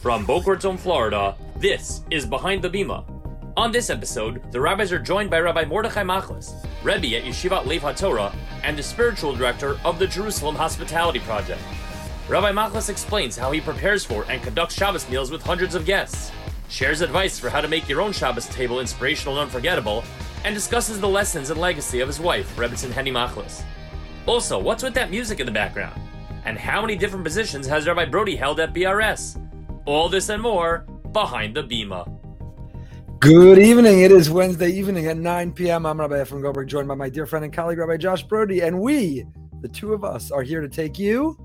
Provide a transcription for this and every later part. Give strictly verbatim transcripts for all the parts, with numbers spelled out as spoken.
From Boca Raton, Florida, this is Behind the Bima. On this episode, the rabbis are joined by Rabbi Mordechai Machlis, Rebbe at Yeshivat Lev HaTorah, and the spiritual director of the Jerusalem Hospitality Project. Rabbi Machlis explains how he prepares for and conducts Shabbos meals with hundreds of guests, shares advice for how to make your own Shabbos table inspirational and unforgettable, and discusses the lessons and legacy of his wife, Rebbetzin Henny Machlis. Also, what's with that music in the background? And how many different positions has Rabbi Brody held at B R S? All this and more, Behind the Bima. Good evening. It is Wednesday evening at nine p.m. I'm Rabbi Efraim Goldberg, joined by my dear friend and colleague, Rabbi Josh Brody, and we, the two of us, are here to take you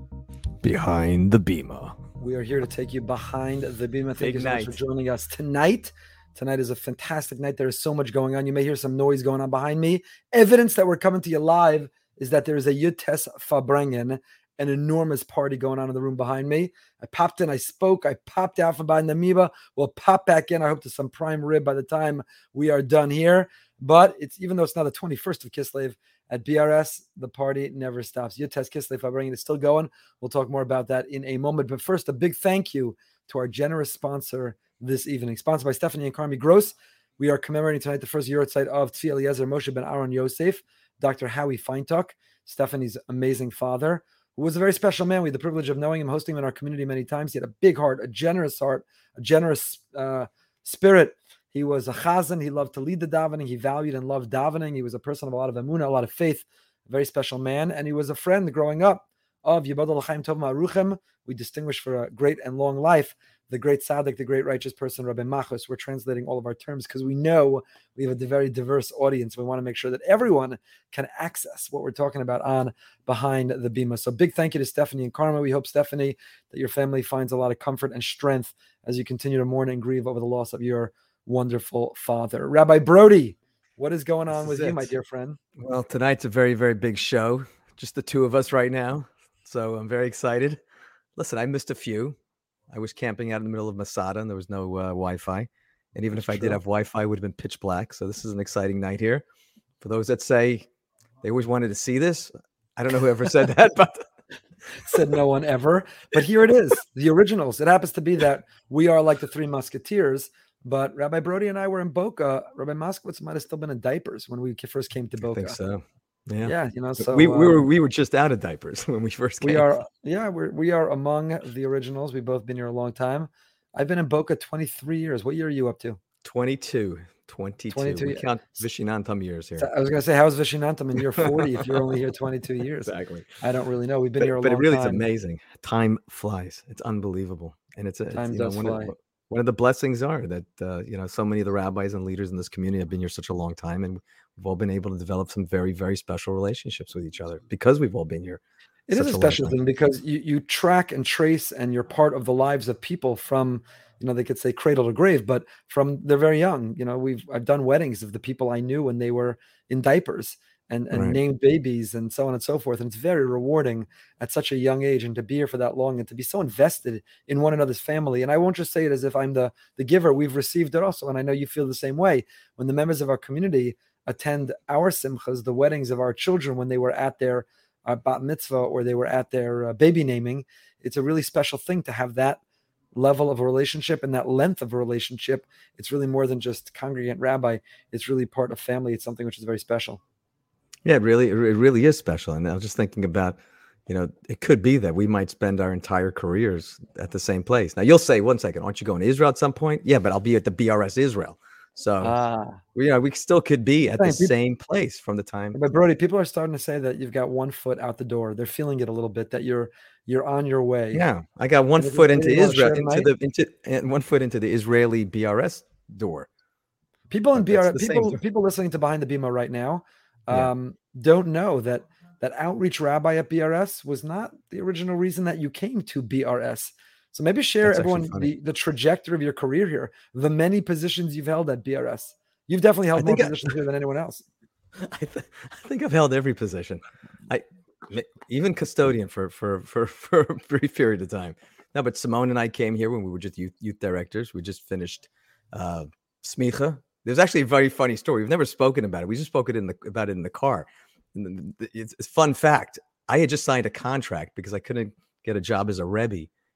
Behind the Bima. We are here to take you behind the Bima. Thank Big you so night. much for joining us tonight. Tonight is a fantastic night. There is so much going on. You may hear some noise going on behind me. Evidence that we're coming to you live is that there is a Yutes Fabrengen, an enormous party going on in the room behind me. I popped in, I spoke, I popped out from behind the Miba. We'll pop back in. I hope to some prime rib by the time we are done here. But it's even though it's now the twenty-first of Kislev at B R S, the party never stops. Yutes Kislev Fabrengen is still going. We'll talk more about that in a moment. But first, a big thank you to our generous sponsor this evening. Sponsored by Stephanie and Carmi Gross. We are commemorating tonight the first Yortzeit of Tzvi Eliezer Moshe ben Aaron Yosef, Doctor Howie Feintuck, Stephanie's amazing father, who was a very special man. We had the privilege of knowing him, hosting him in our community many times. He had a big heart, a generous heart, a generous uh, spirit. He was a chazan. He loved to lead the davening. He valued and loved davening. He was a person of a lot of emunah, a lot of faith, a very special man. And he was a friend growing up of Yibadol L'chaim Tov Ma'aruchem. We distinguish for a great and long life the great tzaddik, the great righteous person, Rabbi Machlis. We're translating all of our terms because we know we have a very diverse audience. We want to make sure that everyone can access what we're talking about on Behind the Bima. So big thank you to Stephanie and Karma. We hope, Stephanie, that your family finds a lot of comfort and strength as you continue to mourn and grieve over the loss of your wonderful father. Rabbi Brody, what is going on This with is you, it. my dear friend? Well, tonight's a very, very big show. Just the two of us right now. So I'm very excited. Listen, I missed a few. I was camping out in the middle of Masada and there was no uh, Wi-Fi. And even That's if I true. did have Wi-Fi, it would have been pitch black. So this is an exciting night here. For those that say they always wanted to see this, I don't know who ever said that, but Said no one ever. But here it is, the originals. It happens to be that we are like the Three Musketeers, but Rabbi Brody and I were in Boca. Rabbi Moskowitz might have still been in diapers when we first came to I Boca. think so. Yeah. Yeah, you know, so we, we were um, we were just out of diapers when we first came. we are, yeah, we're, we are among the originals. We've both been here a long time. I've been in Boca twenty-three years. What year are you up to? twenty-two. twenty-two. twenty-two We years. count Vishinantam years here. So I was going to say, how's Vishinantam in year forty if you're only here twenty-two years? Exactly. I don't really know. We've been But, here a but it long really is time. amazing. Time flies. It's unbelievable. And it's, a, it's Time you know, does one fly. of, one of the blessings are that, uh, you know, so many of the rabbis and leaders in this community have been here such a long time. And we've all been able to develop some very, very special relationships with each other because we've all been here. It is such a long special time. thing because you, you track and trace and you're part of the lives of people from, you know, they could say cradle to grave, but from they're very young. You know, we've I've done weddings of the people I knew when they were in diapers and, and Right. named babies and so on and so forth. And it's very rewarding at such a young age and to be here for that long and to be so invested in one another's family. And I won't just say it as if I'm the, the giver. We've received it also. And I know you feel the same way. When the members of our community attend our simchas, the weddings of our children when they were at their uh, bat mitzvah or they were at their uh, baby naming, it's a really special thing to have that level of a relationship and that length of a relationship. It's really more than just congregant rabbi. It's really part of family. It's something which is very special. Yeah, it really, it really is special. And I was just thinking about, you know, it could be that we might spend our entire careers at the same place. Now you'll say, one second, aren't you going to Israel at some point? Yeah, but I'll be at the B R S Israel. So Ah, we, you know, we still could be at the Thank you. same place from the time. but Brody, people are starting to say that you've got one foot out the door. They're feeling it a little bit that you're you're on your way. Yeah, I got one Anything- foot into anything you wanna Israel, share into tonight? the into and one foot into the Israeli B R S door. People in But B R that's the same people thing. people listening to Behind the Bima right now Yeah. um, don't know that that outreach rabbi at B R S was not the original reason that you came to B R S. So maybe share That's actually everyone funny. the, the trajectory of your career here, the many positions you've held at B R S. You've definitely held I more think I- positions here than anyone else. I, th- I think I've held every position. I m- even custodian for for for for a brief period of time. No, but Simone and I came here when we were just youth youth directors. We just finished uh, smicha. There's actually a very funny story. We've never spoken about it. We just spoke it in the about it in the car. And the- the- it's, it's fun fact. I had just signed a contract because I couldn't get a job as a Rebbe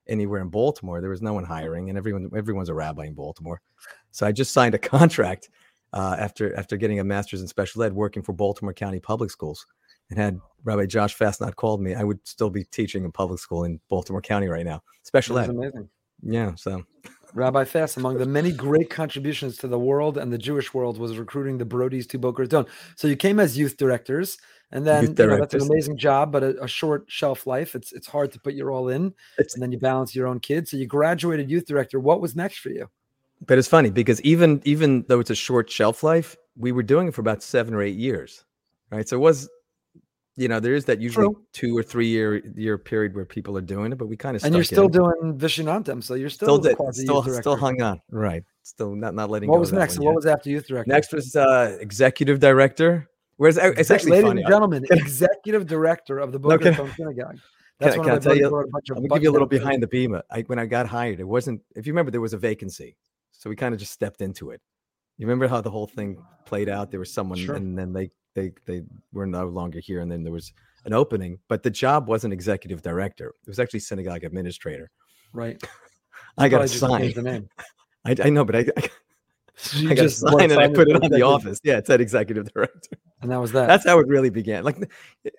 anywhere in Baltimore. There was no one hiring, and everyone everyone's a rabbi in Baltimore. So I just signed a contract uh, after after getting a master's in special ed, working for Baltimore County Public Schools. And had Rabbi Josh Fast not called me, I would still be teaching in public school in Baltimore County right now. Special ed. Amazing. Yeah. So Rabbi Fast, among the many great contributions to the world and the Jewish world, was recruiting the Brodies to Boca Raton. So you came as youth directors, and then you know, that's an amazing job, but a, a short shelf life. It's it's hard to put your all in, it's, and then you balance your own kids. So you graduated youth director. What was next for you? But it's funny because even even though it's a short shelf life, we were doing it for about seven or eight years, right? So it was. You know, there is that usually True. two or three year year period where people are doing it, but we kind of and you're still in. doing Vishinantam, so you're still still did, still, still hung on, right? Still not not letting. What go was of next? That what was after youth director? Next was uh, executive director. Whereas it's actually ladies funny. and gentlemen, can, executive director of the Boca Raton no, Synagogue. That's can, one can of I tell you? a bunch of Let me give you a little behind the bima. I, when I got hired, it wasn't. If you remember, there was a vacancy, so we kind of just stepped into it. You remember how the whole thing played out? There was someone, sure. and then they they they were no longer here, and then there was an opening, but the job wasn't executive director. It was actually synagogue administrator. Right. I got to sign the name. I, I know, but I, I, I got to sign and I put it on the office. Yeah, it said executive director. And that was that. That's how it really began. Like, it,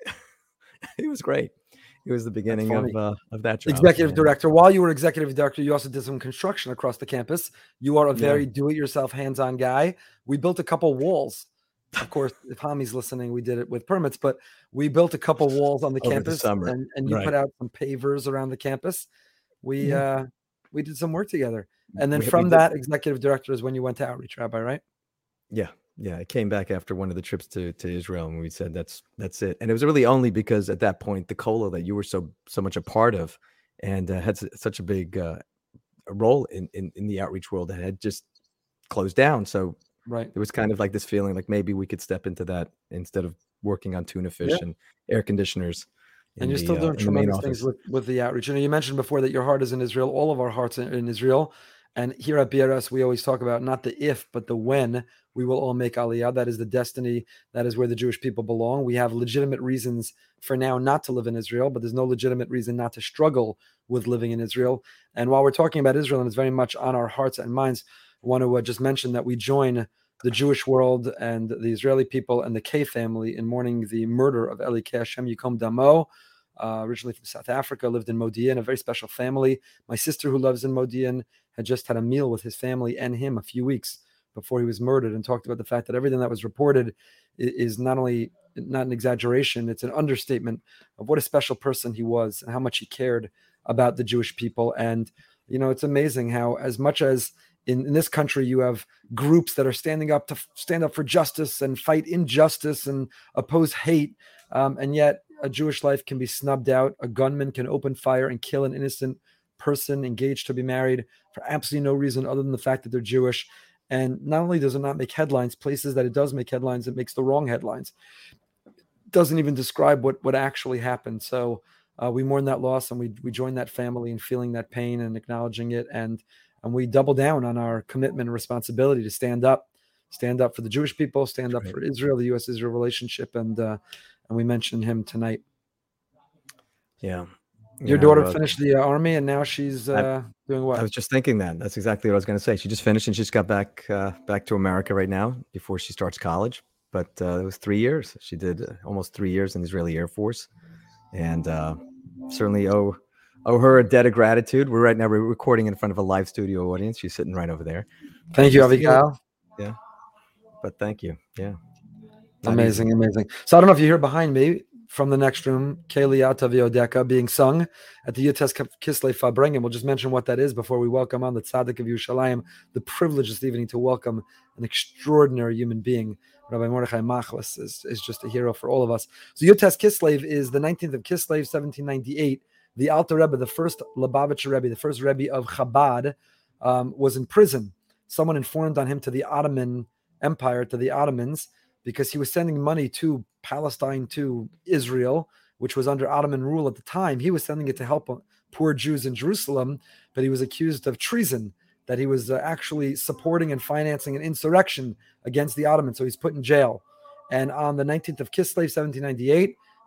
it was great. It was the beginning of uh, of that job. Executive director. While you were executive director, you also did some construction across the campus. You are a very yeah. do-it-yourself, hands-on guy. We built a couple walls. Of course, if Hami's listening, we did it with permits, but we built a couple walls on the Over campus, the and, and you right. put out some pavers around the campus. We yeah. uh, we did some work together, and then we, from we that, executive director is when you went to Outreach, Rabbi, right? Yeah, yeah. I came back after one of the trips to, to Israel, and we said that's that's it. And it was really only because at that point, the Kollel that you were so so much a part of, and uh, had such a big uh, role in, in in the outreach world, that had just closed down. So. Right. It was kind of like this feeling like maybe we could step into that instead of working on tuna fish yeah. and air conditioners. And you're the, still doing uh, tremendous things with, with the outreach. You know, you mentioned before that your heart is in Israel. All of our hearts are in Israel. And here at B R S, we always talk about not the if, but the when we will all make Aliyah. That is the destiny. That is where the Jewish people belong. We have legitimate reasons for now not to live in Israel, but there's no legitimate reason not to struggle with living in Israel. And while we're talking about Israel, and it's very much on our hearts and minds, I want to uh, just mention that we join the Jewish world and the Israeli people and the K family in mourning the murder of Eli K. Hashem Yikom Damo, uh, originally from South Africa, lived in Modi'in, a very special family. My sister, who lives in Modi'in, had just had a meal with his family and him a few weeks before he was murdered, and talked about the fact that everything that was reported is not only not an exaggeration, it's an understatement of what a special person he was and how much he cared about the Jewish people. And, you know, it's amazing how, as much as In, in this country, you have groups that are standing up to f- stand up for justice and fight injustice and oppose hate. Um, and yet a Jewish life can be snubbed out. A gunman can open fire and kill an innocent person engaged to be married for absolutely no reason other than the fact that they're Jewish. And not only does it not make headlines, places that it does make headlines, it makes the wrong headlines. It doesn't even describe what, what actually happened. So uh, we mourn that loss, and we we join that family in feeling that pain and acknowledging it. And And we double down on our commitment and responsibility to stand up, stand up for the Jewish people, stand up right. for Israel, the U S Israel relationship. And uh, and we mentioned him tonight. Yeah. Your yeah, daughter well, finished the uh, army, and now she's uh, I, doing what? I was just thinking that. That's exactly what I was going to say. She just finished, and she's got back uh, back to America right now before she starts college. But uh, it was three years. She did uh, almost three years in the Israeli Air Force. And uh, certainly owe owe her a debt of gratitude. We're right now we're recording in front of a live studio audience. She's sitting right over there. Thank you, Avigail. Yeah, but thank you. Yeah, Not amazing, easy. amazing. So I don't know if you hear behind me from the next room, Keliyata Viodeka being sung at the Yutes Kislev Farbrengen. We'll just mention what that is before we welcome on the Tzaddik of Yerushalayim. The privilege this evening to welcome an extraordinary human being. Rabbi Mordechai Machlis is, is just a hero for all of us. So Yutes Kislev is the nineteenth of Kislev, seventeen ninety-eight. The Alter Rebbe, the first Lubavitcher Rebbe, the first Rebbe of Chabad, um, was in prison. Someone informed on him to the Ottoman Empire, to the Ottomans, because he was sending money to Palestine, to Israel, which was under Ottoman rule at the time. He was sending it to help poor Jews in Jerusalem, but he was accused of treason, that he was uh, actually supporting and financing an insurrection against the Ottomans. So he's put in jail. And on the nineteenth of Kislev, seventeen ninety-eight,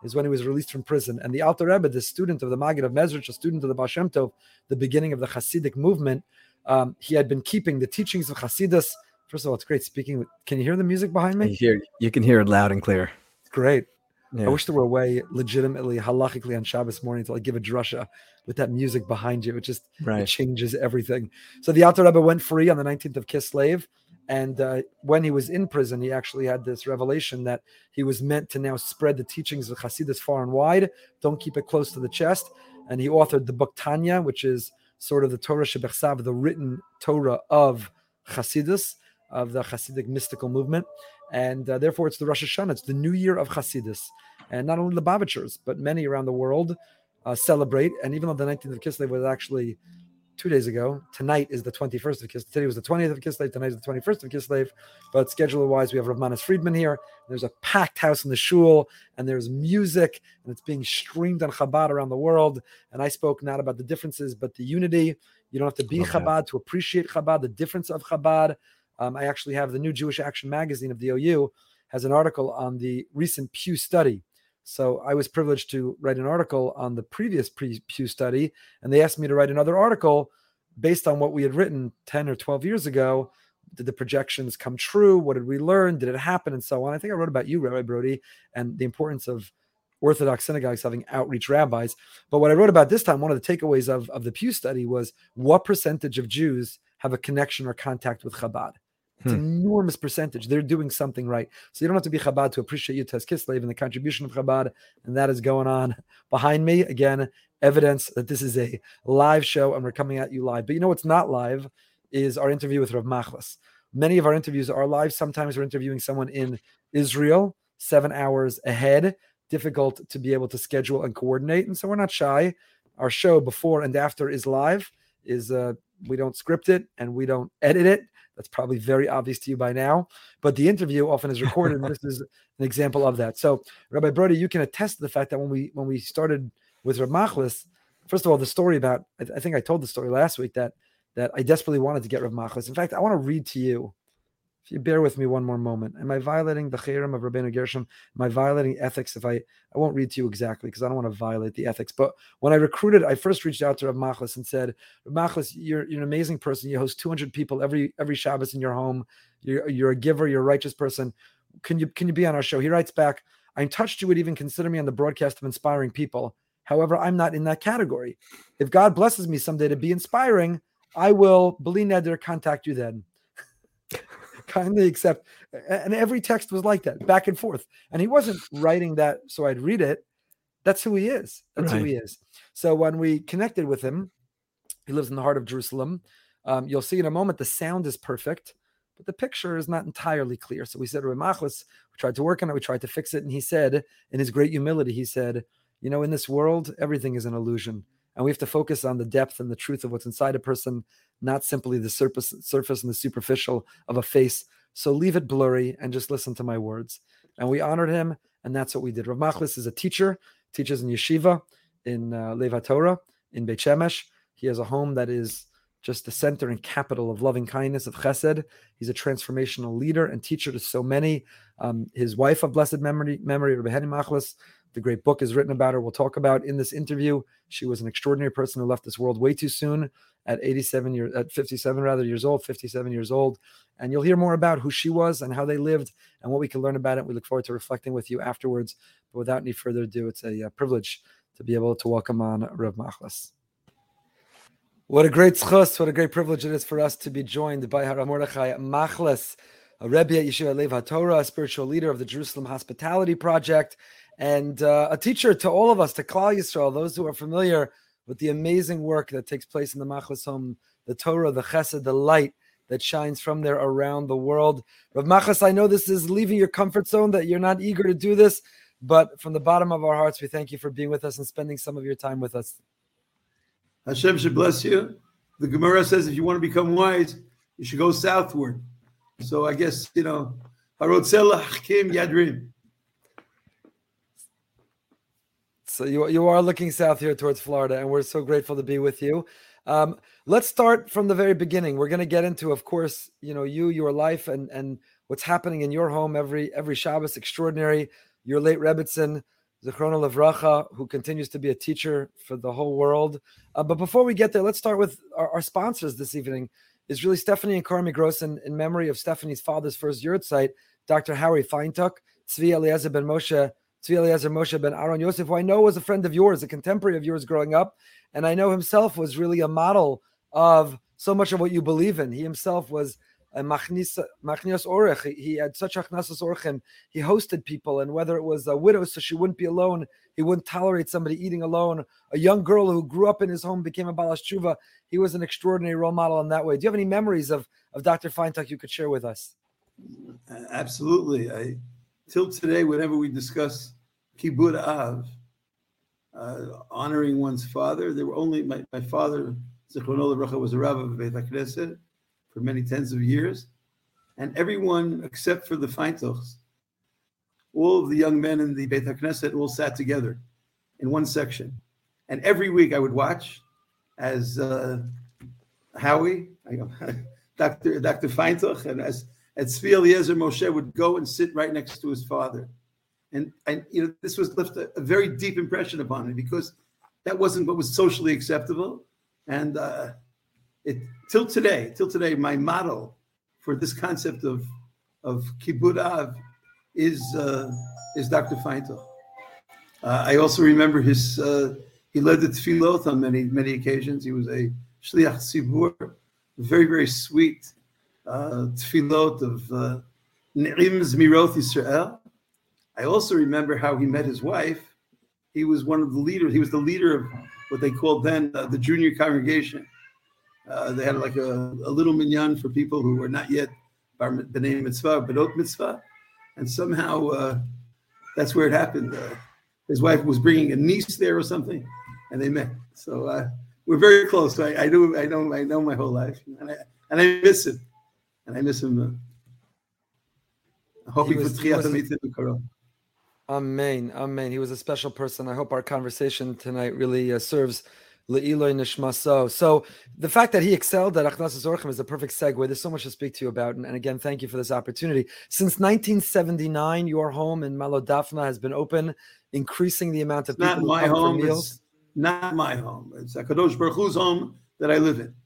is when he was released from prison. And the Alter Rebbe, the student of the Maggid of Mezrich, a student of the Baal Shem Tov, the beginning of the Hasidic movement, um, he had been keeping the teachings of Hasidus. First of all, it's great speaking. Can you hear the music behind me? You, hear, you can hear it loud and clear. It's great. Yeah. I wish there were a way, legitimately, halachically on Shabbos morning to like give a drasha with that music behind you. It just right. it changes everything. So the Alter Rebbe went free on the nineteenth of Kislev. And uh, when he was in prison, he actually had this revelation that he was meant to now spread the teachings of Hasidus far and wide. Don't keep it close to the chest. And he authored the book Tanya, which is sort of the Torah Shebechsav, the written Torah of Hasidus, of the Hasidic mystical movement. And uh, therefore, it's the Rosh Hashanah. It's the new year of Hasidus. And not only the Lubavitchers, but many around the world uh, celebrate. And even though the nineteenth of Kislev was actually two days ago, tonight is the twenty-first of Kislev. Today was the twentieth of Kislev. Tonight is the twenty-first of Kislev. But schedule-wise, we have Rav Manas Friedman here. There's a packed house in the shul, and there's music, and it's being streamed on Chabad around the world. And I spoke not about the differences, but the unity. You don't have to be Love Chabad that. to appreciate Chabad, the difference of Chabad. Um, I actually have the new Jewish Action magazine of the O U has an article on the recent Pew study. So I was privileged to write an article on the previous Pew study, and they asked me to write another article based on what we had written ten or twelve years ago. Did the projections come true? What did we learn? Did it happen? And so on. I think I wrote about you, Rabbi Brody, and the importance of Orthodox synagogues having outreach rabbis. But what I wrote about this time, one of the takeaways of, of the Pew study was what percentage of Jews have a connection or contact with Chabad. It's an enormous percentage. They're doing something right. So you don't have to be Chabad to appreciate Yud-Tes Kislev and the contribution of Chabad. And that is going on behind me. Again, evidence that this is a live show and we're coming at you live. But you know what's not live is our interview with Rav Machlis. Many of our interviews are live. Sometimes we're interviewing someone in Israel, seven hours ahead. Difficult to be able to schedule and coordinate. And so we're not shy. Our show before and after is live. Is uh, we don't script it and we don't edit it. That's probably very obvious to you by now. But the interview often is recorded, and this is an example of that. So, Rabbi Brody, you can attest to the fact that when we when we started with Rav Machlis, first of all, the story about, I, I think I told the story last week that that I desperately wanted to get Rav Machlis. In fact, I want to read to you. If you bear with me one more moment. Am I violating the Chayrim of Rabbeinu Gershom? Am I violating ethics? If I, I won't read to you exactly because I don't want to violate the ethics. But when I recruited, I first reached out to Rav Machlis and said, Rav Machlis, you're, you're an amazing person. You host two hundred people every every Shabbos in your home. You're, you're a giver. You're a righteous person. Can you can you be on our show? He writes back, I'm touched you would even consider me on the broadcast of inspiring people. However, I'm not in that category. If God blesses me someday to be inspiring, I will, b'li neder, contact you then. Kindly accept. And every text was like that, back and forth. And he wasn't writing that so I'd read it. That's who he is. That's right. Who he is. So when we connected with him, he lives in the heart of Jerusalem. Um, you'll see in a moment the sound is perfect, but the picture is not entirely clear. So we said, Rav Machlis, we tried to work on it. We tried to fix it. And he said, in his great humility, he said, you know, in this world, everything is an illusion. And we have to focus on the depth and the truth of what's inside a person, not simply the surface, surface and the superficial of a face. So leave it blurry and just listen to my words. And we honored him, and that's what we did. Rav Machlis is a teacher, teaches in yeshiva, in uh, Lev HaTorah, in Beit Shemesh. He has a home that is just the center and capital of loving kindness, of chesed. He's a transformational leader and teacher to so many. Um, his wife of blessed memory, memory Rebbe Henny Machlis, the great book is written about her. We'll talk about in this interview. She was an extraordinary person who left this world way too soon at eighty-seven years, at fifty-seven rather years old, fifty-seven years old. And you'll hear more about who she was and how they lived and what we can learn about it. We look forward to reflecting with you afterwards. But without any further ado, it's a, a privilege to be able to welcome on Rav Machlis. What a great zchus, what a great privilege it is for us to be joined by Rav Mordechai Machlis, a Rebbe at Yeshiva Lev HaTorah, a spiritual leader of the Jerusalem Hospitality Project, and uh, a teacher to all of us, to Klal Yisrael, those who are familiar with the amazing work that takes place in the Machlis home, the Torah, the Chesed, the light that shines from there around the world. Rav Machlis, I know this is leaving your comfort zone, that you're not eager to do this, but from the bottom of our hearts, we thank you for being with us and spending some of your time with us. Hashem should bless you. The Gemara says if you want to become wise, you should go southward. So I guess, you know, Harotzel Hakim Yadrim. So you, you are looking south here towards Florida, and we're so grateful to be with you. Um, let's start from the very beginning. We're going to get into, of course, you know, you, your life, and, and what's happening in your home every every Shabbos, extraordinary. Your late Rebbitzin, Zichrono Levracha, who continues to be a teacher for the whole world. Uh, but before we get there, let's start with our, our sponsors this evening. Is really Stephanie and Carmi Grossen in memory of Stephanie's father's first yurtzeit, Doctor Harry Feintuch, Tzvi Eliezer ben Moshe, Tzvi Eliezer Moshe ben Aaron Yosef, who I know was a friend of yours, a contemporary of yours growing up, and I know himself was really a model of so much of what you believe in. He himself was a machnios orech. He, he had such achnasas orchim. He hosted people, and whether it was a widow, so she wouldn't be alone, he wouldn't tolerate somebody eating alone. A young girl who grew up in his home became a balas tshuva. He was an extraordinary role model in that way. Do you have any memories of, of Doctor Feintuch you could share with us? Absolutely. I, till today, whenever we discuss Kibud Av, uh, honoring one's father, there were only my, my father, Zichrono Levracha, was a rabbi of Beit HaKnesset for many tens of years, and everyone except for the Feintuchs, all of the young men in the Beit HaKnesset all sat together in one section. And every week I would watch as uh, Howie, Doctor Doctor Feintuch, and as, as Tzvi Eliezer Moshe would go and sit right next to his father. And, and you know, this was left a, a very deep impression upon me because that wasn't what was socially acceptable. And uh, it till today, till today, my model for this concept of of Kibud Av is uh, is Doctor Feintuch. Uh, I also remember his. Uh, he led the tefillot on many many occasions. He was a shliach tzibur, very very sweet uh, tefillot of uh, Ne'im Zmirot Yisrael. I also remember how he met his wife. He was one of the leaders. He was the leader of what they called then uh, the junior congregation. Uh, they had like a, a little minyan for people who were not yet bar b'nei mitzvah, benot mitzvah, and somehow uh, that's where it happened. Uh, his wife was bringing a niece there or something, and they met. So uh, we're very close. I, I do. I know. I know my whole life, and I and I miss him, and I miss him. Uh, hoping for tchiyat hamitim b'karov. Amen. Amen. He was a special person. I hope our conversation tonight really uh, serves Le'iloi Nishmaso. So the fact that he excelled at Achnasas Orchim is a perfect segue. There's so much to speak to you about. And, and again, thank you for this opportunity. Since nineteen seventy-nine, your home in Malo Dafna has been open, increasing the amount of it's people not who my come home. for meals. It's not my home. It's HaKadosh Baruch Hu's home that I live in.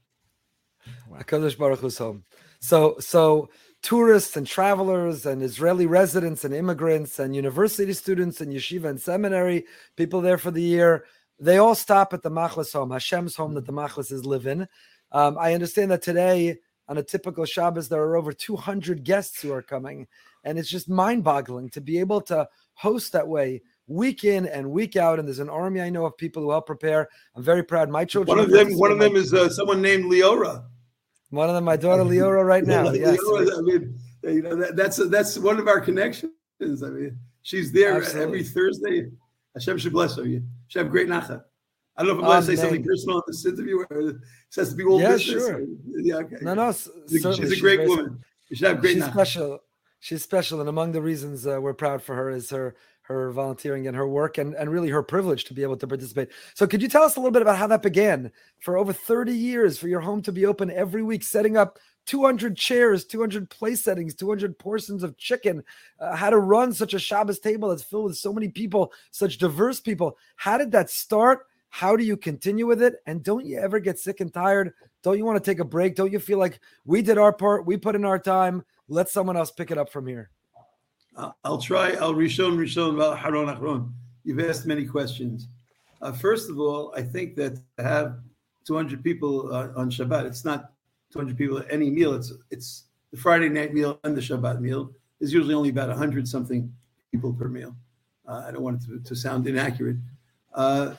HaKadosh Baruch Hu's home. So, so tourists and travelers and Israeli residents and immigrants and university students and yeshiva and seminary, people there for the year, they all stop at the Machlis home, Hashem's home that the Machlises live in. Um, I understand that today, on a typical Shabbos, there are over two hundred guests who are coming. And it's just mind-boggling to be able to host that way week in and week out. And there's an army I know of people who help prepare. I'm very proud. My children. One of them, one of them is uh, someone named Leora. One of them, my daughter Leora, right now. Yes. Leora, I mean, you know, that, that's that's one of our connections. I mean, she's there Absolutely. every Thursday. Hashem should bless her. She have great nachat. I don't know if I'm allowed to say something personal in this interview, or it has to be all yeah, business. Sure. Yeah, okay. No, no. She's a great she's woman. She should have great She's nachat. special. She's special, and among the reasons uh, we're proud for her is her her volunteering and her work, and, and really her privilege to be able to participate. So could you tell us a little bit about how that began? For over thirty years, for your home to be open every week, setting up two hundred chairs, two hundred place settings, two hundred portions of chicken, uh, how to run such a Shabbos table that's filled with so many people, such diverse people. How did that start? How do you continue with it? And don't you ever get sick and tired? Don't you want to take a break? Don't you feel like we did our part, we put in our time, let someone else pick it up from here? Uh, I'll try. I'll rishon rishon about haron achron. You've asked many questions. Uh, first of all, I think that to have two hundred people uh, on Shabbat, it's not two hundred people at any meal. It's it's the Friday night meal and the Shabbat meal. There's usually only about one hundred something people per meal. Uh, I don't want it to, to sound inaccurate. Uh,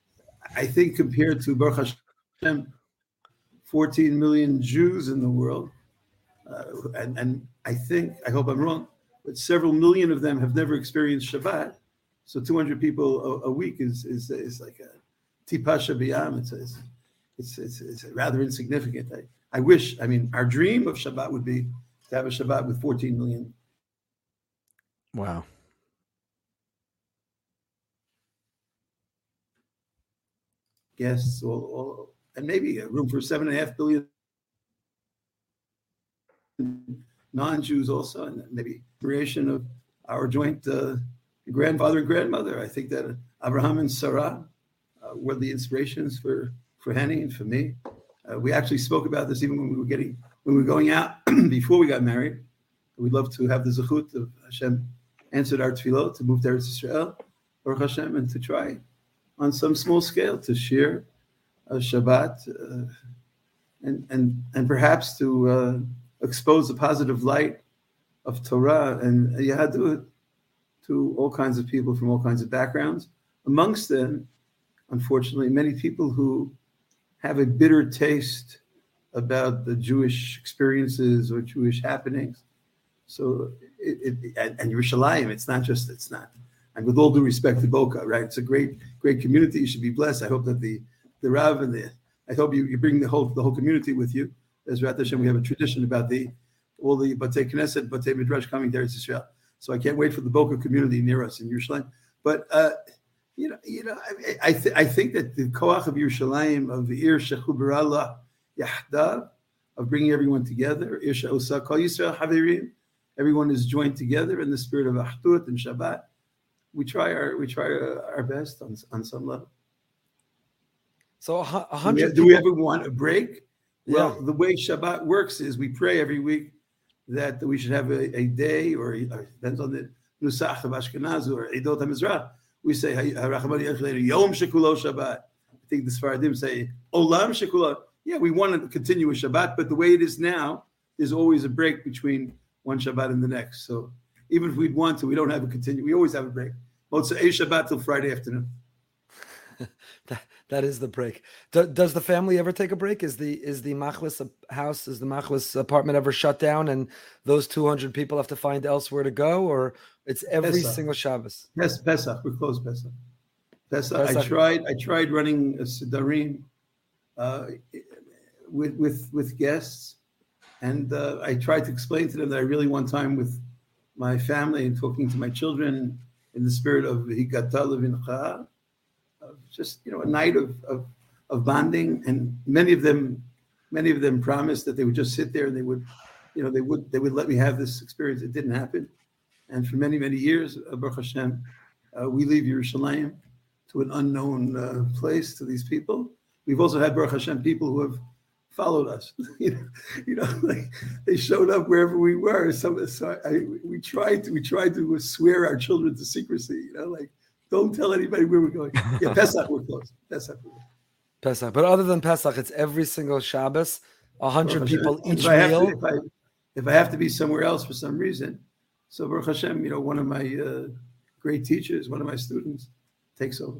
I think compared to Baruch Hashem, fourteen million Jews in the world, uh, and, and I think, I hope I'm wrong, but several million of them have never experienced Shabbat. So two hundred people a, a week is is is like a tipa shabiyam. It's, it's it's it's it's rather insignificant. I, I wish. I mean, our dream of Shabbat would be to have a Shabbat with fourteen million. Wow. Guests, all, all, and maybe a room for seven and a half billion non-Jews also, and maybe creation of our joint uh, grandfather and grandmother. I think that Abraham and Sarah uh, were the inspirations for, for Henny and for me. Uh, we actually spoke about this even when we were getting, when we were going out before we got married. We'd love to have the zechut of Hashem answered our tefillot to move to Eretz Yisrael, Baruch Hashem, and to try on some small scale to share uh, Shabbat uh, and, and, and perhaps to uh, expose the positive light of Torah and Yahadut to all kinds of people from all kinds of backgrounds. Amongst them, unfortunately, many people who have a bitter taste about the Jewish experiences or Jewish happenings. So, it, it, and, and Yerushalayim, it's not just, it's not, and with all due respect to Boca, right? It's a great, great community. You should be blessed. I hope that the, the Rav and the, I hope you, you bring the whole, the whole community with you. As Rat Hashem, we have a tradition about the, all the Batei Knesset, Batei Midrash coming to Eretz Yisrael. So I can't wait for the Boca community near us in Yerushalayim. But, uh, you know, you know, I, I, th- I think that the koach of Yerushalayim, of the Ir Shechuber Allah Yahdav, of bringing everyone together, Ir She'osa Kol Yisrael Haverim, everyone is joined together in the spirit of Ahdut and Shabbat. We try our we try our best on on some level. So a hundred. Do we ever want a break? Well, Yeah. the way Shabbat works is we pray every week that we should have a, a day, or it depends on the Nusach of Ashkenaz or Edot HaMizrach. We say Yom Shekulo Shabbat. I think the Sfaradim say Olam Shekulo. Yeah, we want to continue with Shabbat, but the way it is now, there's always a break between one Shabbat and the next. So even if we'd want to, we don't have a continue. We always have a break. Motzei Shabbat till Friday afternoon. that, that is the break. Do, does the family ever take a break? Is the is the Machlis house, is the Machlis apartment ever shut down, and those two hundred people have to find elsewhere to go, or it's every Pesach. single Shabbos? Yes, Pesach. We're closed Pesach. Pesach. I Pesach. tried. I tried running a Sidarim uh, with with with guests, and uh, I tried to explain to them that I really want time with my family and talking to my children in the spirit of Higata Levincha, just you know a night of, of of bonding. And many of them, many of them promised that they would just sit there and they would, you know, they would they would let me have this experience. It didn't happen, and for many many years, uh, Baruch Hashem, uh, we leave Yerushalayim to an unknown uh, place to these people. We've also had Baruch Hashem people who have followed us. you know, you know, like they showed up wherever we were. So, so I, we tried to we tried to swear our children to secrecy. You know, like don't tell anybody where we're going. Yeah, Pesach we're closed. Pesach. We're closed. Pesach. But other than Pesach, it's every single Shabbos, a hundred people If each I have meal. to, if I if I have to be somewhere else for some reason, so Baruch Hashem, you know, one of my uh, great teachers, one of my students, takes over.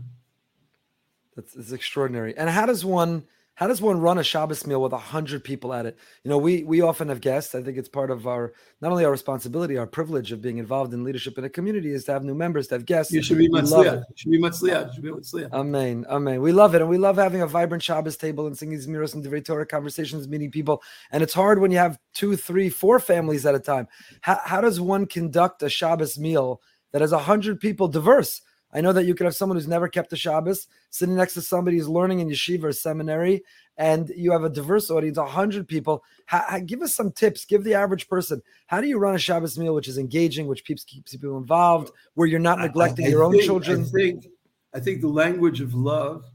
That's, that's extraordinary. And how does one how does one run a Shabbos meal with a hundred people at it? You know, we we often have guests. I think it's part of our not only our responsibility, our privilege of being involved in leadership in a community is to have new members, to have guests. You should be We love matzliach. it. You should be matzliach. You should be matzliach. Amen. Amen. We love it. And we love having a vibrant Shabbos table and singing Zmiros and Divrei Torah conversations, meeting people. And it's hard when you have two, three, four families at a time. How, how does one conduct a Shabbos meal that has a hundred people diverse? I know that you could have someone who's never kept a Shabbos sitting next to somebody who's learning in yeshiva or seminary, and you have a diverse audience, a hundred people. How, how, give us some tips. Give the average person. How do you run a Shabbos meal which is engaging, which keeps keeps people involved, where you're not neglecting I- I your own think- children? I think, I think the language of love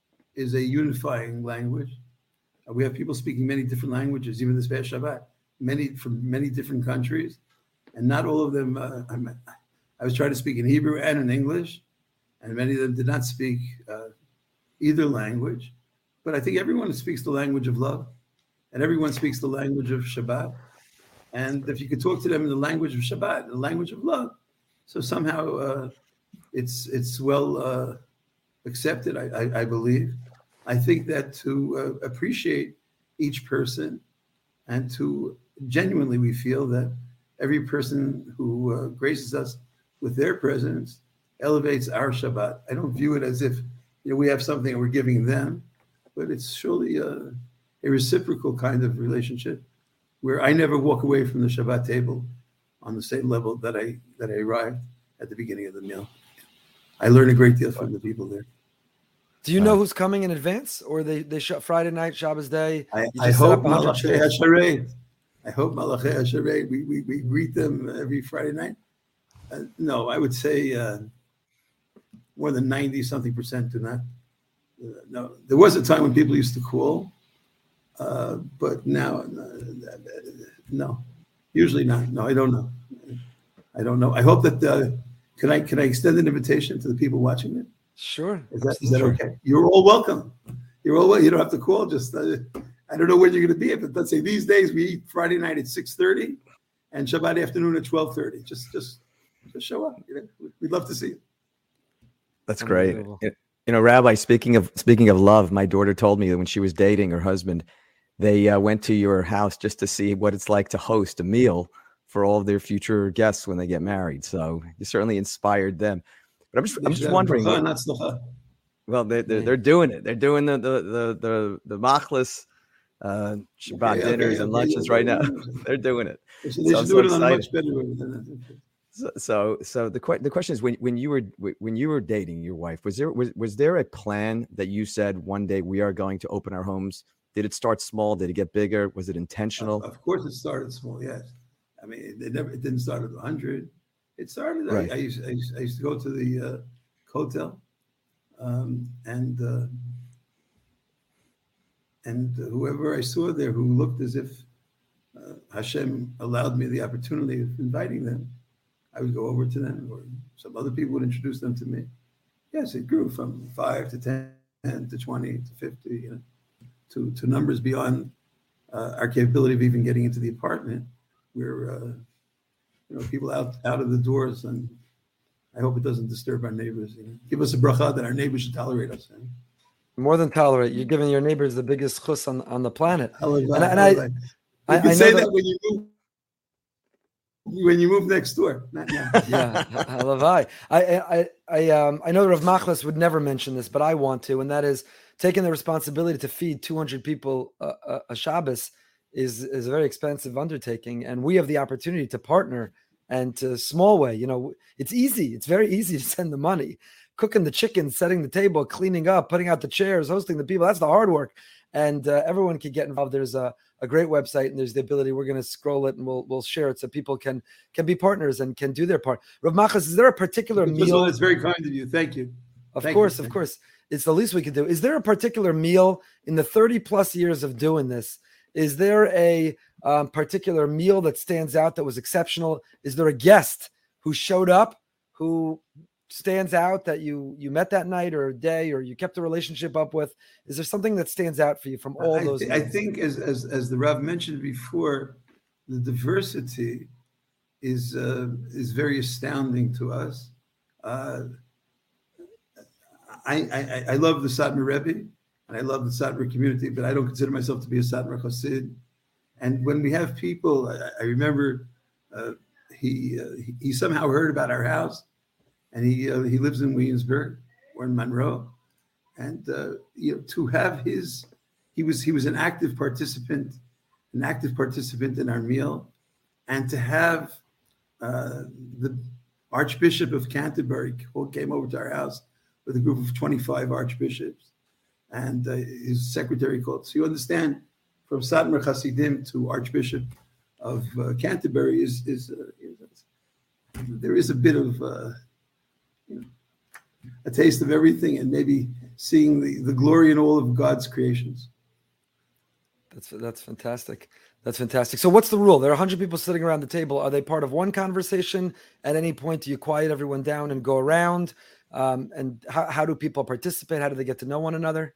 is a unifying language. Uh, We have people speaking many different languages, even this past Shabbat, many from many different countries, and not all of them. Uh, I'm, I was trying to speak in Hebrew and in English, and many of them did not speak uh, either language. But I think everyone speaks the language of love, and everyone speaks the language of Shabbat. And if you could talk to them in the language of Shabbat, the language of love, so somehow uh, it's it's well uh, accepted, I, I, I believe. I think that to uh, appreciate each person and to genuinely we feel that every person who uh, graces us with their presence elevates our Shabbat. I don't view it as if you know we have something and we're giving them, but it's surely a, a reciprocal kind of relationship where I never walk away from the Shabbat table on the same level that I that I arrived at the beginning of the meal. I learn a great deal from the people there. Do you know who's coming in advance, or they they shut Friday night, Shabbos day? I, You I just set hope up one hundred Malachei chairs. Hasharet. I hope Malachei Hasharet. We, we we greet them every Friday night. Uh, no, I would say uh, more than ninety something percent do not. Uh, no, there was a time when people used to call, uh, but now, uh, no, usually not. No, I don't know. I don't know. I hope that uh, can I can I extend an invitation to the people watching it? Sure. Is that, is that okay? You're all welcome. You're all welcome. You don't have to call. Just uh, I don't know where you're going to be, but let's say these days we eat Friday night at six thirty, and Shabbat afternoon at twelve thirty. Just just just show up. You know, we'd love to see you. That's great. You know, Rabbi, speaking of speaking of love, my daughter told me that when she was dating her husband, they uh, went to your house just to see what it's like to host a meal for all of their future guests when they get married. So you certainly inspired them. But I'm just, I'm just wondering. What, well, they're, they're they're doing it. They're doing the the the the, the machlis uh, Shabbat okay, dinners okay, and okay, lunches yeah, right yeah, now. yeah. They're doing it. They so should, they should I'm do so it on a excited. much better way than that. So, so, so the que- the question is, when when you were when you were dating your wife, was there was was there a plan that you said one day we are going to open our homes? Did it start small? Did it get bigger? Was it intentional? Of, of course, it started small. Yes, I mean it, it never. It didn't start at one hundred. It started. Right. I, I, used, I, used, I used to go to the uh, hotel, um, and uh, and whoever I saw there who looked as if uh, Hashem allowed me the opportunity of inviting them, I would go over to them, or some other people would introduce them to me. Yes, it grew from five to ten to twenty to fifty, you know, to, to numbers beyond uh, our capability of even getting into the apartment. We're, uh, you know, people out, out of the doors, and I hope it doesn't disturb our neighbors. You know. Give us a bracha that our neighbors should tolerate us. You know? More than tolerate. You're giving your neighbors the biggest chus on, on the planet. Halavai, and, and I, you I, can I say know that, that when you move when you move next door. Not now. Yeah, halavai. I, I, I, um, I know Rav Machlis would never mention this, but I want to, and that is taking the responsibility to feed two hundred people a, a, a Shabbos is is a very expensive undertaking, and we have the opportunity to partner and to small way. You know, it's easy. It's very easy to send the money. Cooking the chicken, setting the table, cleaning up, putting out the chairs, hosting the people. That's the hard work. And uh, everyone can get involved. There's a, a great website, and there's the ability. We're going to scroll it and we'll we'll share it so people can can be partners and can do their part. Rav Machlis, is there a particular First meal? of all, it's very kind of you. Thank you. Of Thank course, you. of course. It's the least we could do. Is there a particular meal in the thirty plus years of doing this? Is there a um, particular meal that stands out that was exceptional? Is there a guest who showed up who stands out that you you met that night or a day or you kept the relationship up with? Is there something that stands out for you from all I, those? th- I think, as, as as the Rav mentioned before, the diversity is uh, is very astounding to us. Uh, I, I I love the Satmar Rebbe and I love the Satmar community, but I don't consider myself to be a Satmar Chassid. And when we have people, I, I remember uh, he, uh, he he somehow heard about our house. And he uh, he lives in Williamsburg or in Monroe, and uh, you know, to have his he was he was an active participant, an active participant in our meal, and to have uh, the Archbishop of Canterbury who came over to our house with a group of twenty-five archbishops, and uh, his secretary called. So you understand, from Satmar Chasidim to Archbishop of uh, Canterbury is is, uh, is there is a bit of uh, You know, a taste of everything, and maybe seeing the, the glory in all of God's creations. That's that's fantastic. That's fantastic. So what's the rule? There are one hundred people sitting around the table. Are they part of one conversation? At any point, do you quiet everyone down and go around? Um, and how, how do people participate? How do they get to know one another?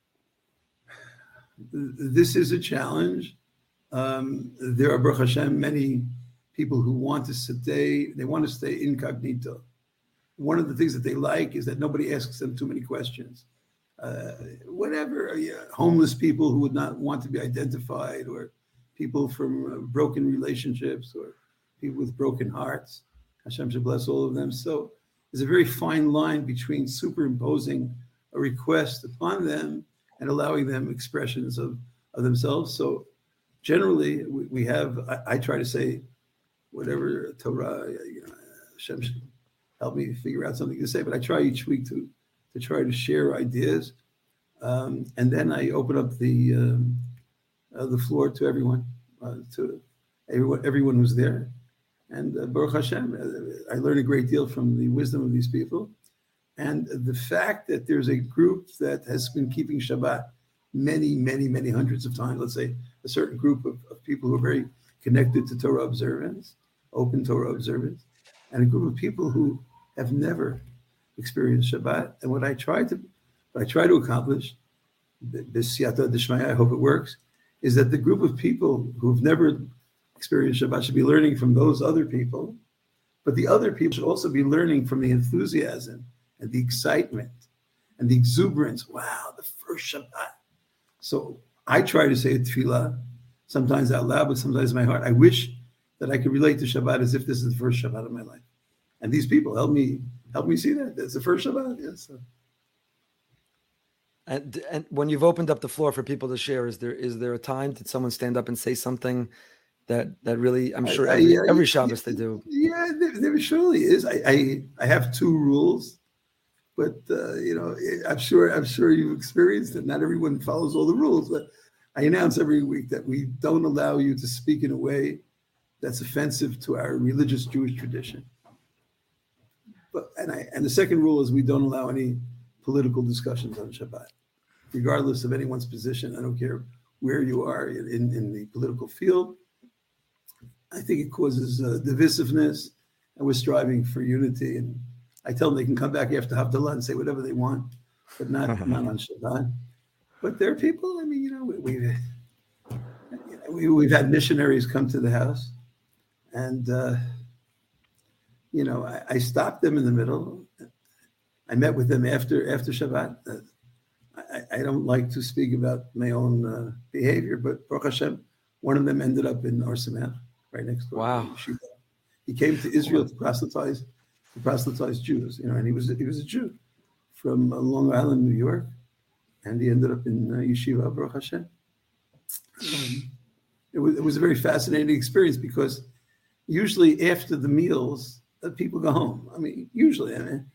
This is a challenge. Um, there are, Baruch Hashem, many people who want to stay, they want to stay incognito. One of the things that they like is that nobody asks them too many questions. Uh, whatever, uh, yeah, homeless people who would not want to be identified, or people from uh, broken relationships, or people with broken hearts. Hashem should bless all of them. So there's a very fine line between superimposing a request upon them and allowing them expressions of, of themselves. So generally, we, we have, I, I try to say whatever Torah, you know, Hashem should help me figure out something to say, but I try each week to to try to share ideas, um, and then I open up the um, uh, the floor to everyone, uh, to everyone everyone who's there, And uh, Baruch Hashem, uh, I learned a great deal from the wisdom of these people. And the fact that there's a group that has been keeping Shabbat many, many, many hundreds of times, let's say a certain group of, of people who are very connected to Torah observance, open Torah observance, and a group of people who have never experienced Shabbat. And what I try to, what I try to accomplish, b'siyata d'shmaya, I hope it works, is that the group of people who've never experienced Shabbat should be learning from those other people, but the other people should also be learning from the enthusiasm and the excitement and the exuberance. Wow, the first Shabbat. So I try to say a tefillah, sometimes out loud, but sometimes in my heart. I wish that I could relate to Shabbat as if this is the first Shabbat of my life. And these people help me help me see that. That's the first Shabbat. Yes. And and when you've opened up the floor for people to share, is there is there a time did someone stand up and say something that that really, I'm sure every, I, I, every Shabbos yeah, they do. Yeah, there, there surely is. I, I I have two rules, but uh, you know, I'm sure I'm sure you've experienced it. Not everyone follows all the rules, but I announce every week that we don't allow you to speak in a way that's offensive to our religious Jewish tradition. But and I and the second rule is we don't allow any political discussions on Shabbat, regardless of anyone's position. I don't care where you are in, in, in the political field. I think it causes uh, divisiveness, and we're striving for unity. And I tell them they can come back after Havdalah and say whatever they want, but not, not on Shabbat. But there are people, I mean, you know, we, we've, we, we've had missionaries come to the house, and, uh, you know, I, I stopped them in the middle. I met with them after after Shabbat. Uh, I, I don't like to speak about my own uh, behavior, but Baruch Hashem, one of them ended up in Or Sameach, right next door. Wow. He came to Israel to proselytize, to proselytize Jews, you know, and he was he was a Jew from uh, Long Island, New York, and he ended up in uh, Yeshiva, Baruch Hashem. Um, it was it was a very fascinating experience because usually after the meals, uh, people go home. I mean, usually, I mean.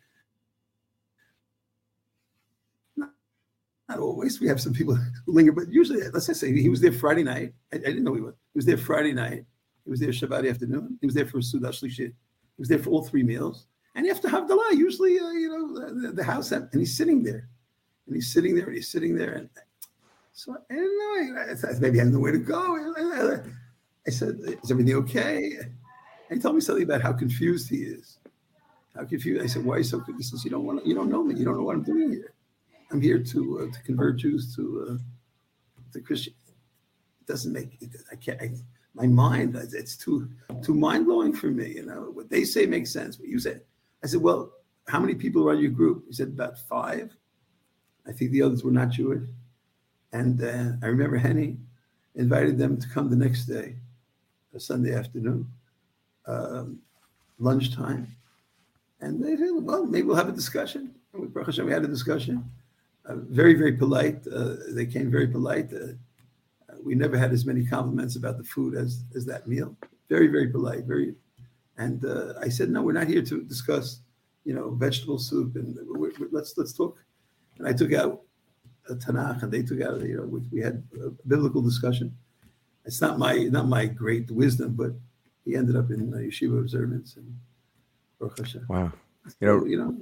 Not always. We have some people who linger, but usually, let's just say he was there Friday night. I, I didn't know he was. He was there Friday night. He was there Shabbat afternoon. He was there for Sudah Shlishit. He was there for all three meals. And after Havdalah, usually, uh, you know, the, the house, and he's sitting there. And he's sitting there, and he's sitting there. And so I didn't know. I thought maybe I had nowhere to go. I said, is everything okay? And he told me something about how confused he is. How confused. I said, why are you so confused? He says, you don't want to, you don't know me. You don't know what I'm doing here. I'm here to uh, to convert Jews to uh, to Christian. It doesn't make it, I can't. I, my mind, it's too too mind blowing for me. You know what they say makes sense. What you say, I said, well, how many people are in your group? He said about five. I think the others were not Jewish. And uh, I remember Henny invited them to come the next day, a Sunday afternoon, um, lunchtime, and they said, well, maybe we'll have a discussion. And with Baruch Hashem, we had a discussion. Uh, very, very polite. Uh, they came very polite. Uh, uh, we never had as many compliments about the food as as that meal. Very, very polite. Very, and uh, I said, no, we're not here to discuss, you know, vegetable soup, and we're, we're, let's let's talk. And I took out a Tanakh, and they took out, you know, we, we had a biblical discussion. It's not my not my great wisdom, but he ended up in uh, yeshiva observance and Baruch Hashem. Wow, you know, so, you know,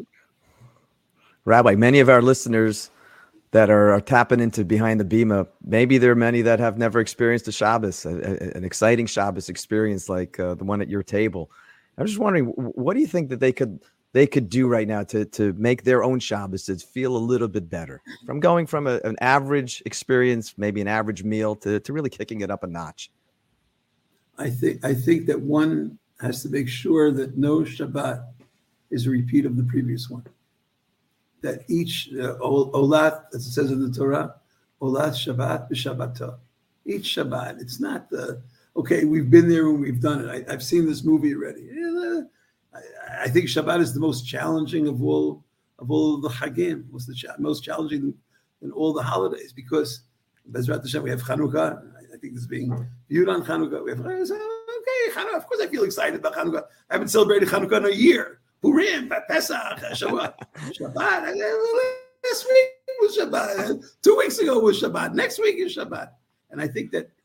Rabbi, many of our listeners that are, are tapping into Behind the Bima, maybe there are many that have never experienced a Shabbos, a, a, an exciting Shabbos experience like uh, the one at your table. I was just wondering, what do you think that they could they could do right now to to make their own Shabbos feel a little bit better, from going from a, an average experience, maybe an average meal, to, to really kicking it up a notch? I think I think that one has to make sure that no Shabbat is a repeat of the previous one. That each uh, olat, as it says in the Torah, olat Shabbat b'Shabbato. Each Shabbat, it's not the okay. We've been there and we've done it. I, I've seen this movie already. Yeah, I, I think Shabbat is the most challenging of all of all of the Chagim. Was the cha- most challenging in all the holidays because Bezrat Hashem we have Chanukah. I, I think it's being viewed on Chanukah. We have okay, Chanukah. Of course, I feel excited about Chanukah. I haven't celebrated Chanukah in a year. Purim, Pesach, Shabbat, Shabbat. This week was Shabbat. Two weeks ago was Shabbat. Next week is Shabbat. And I think that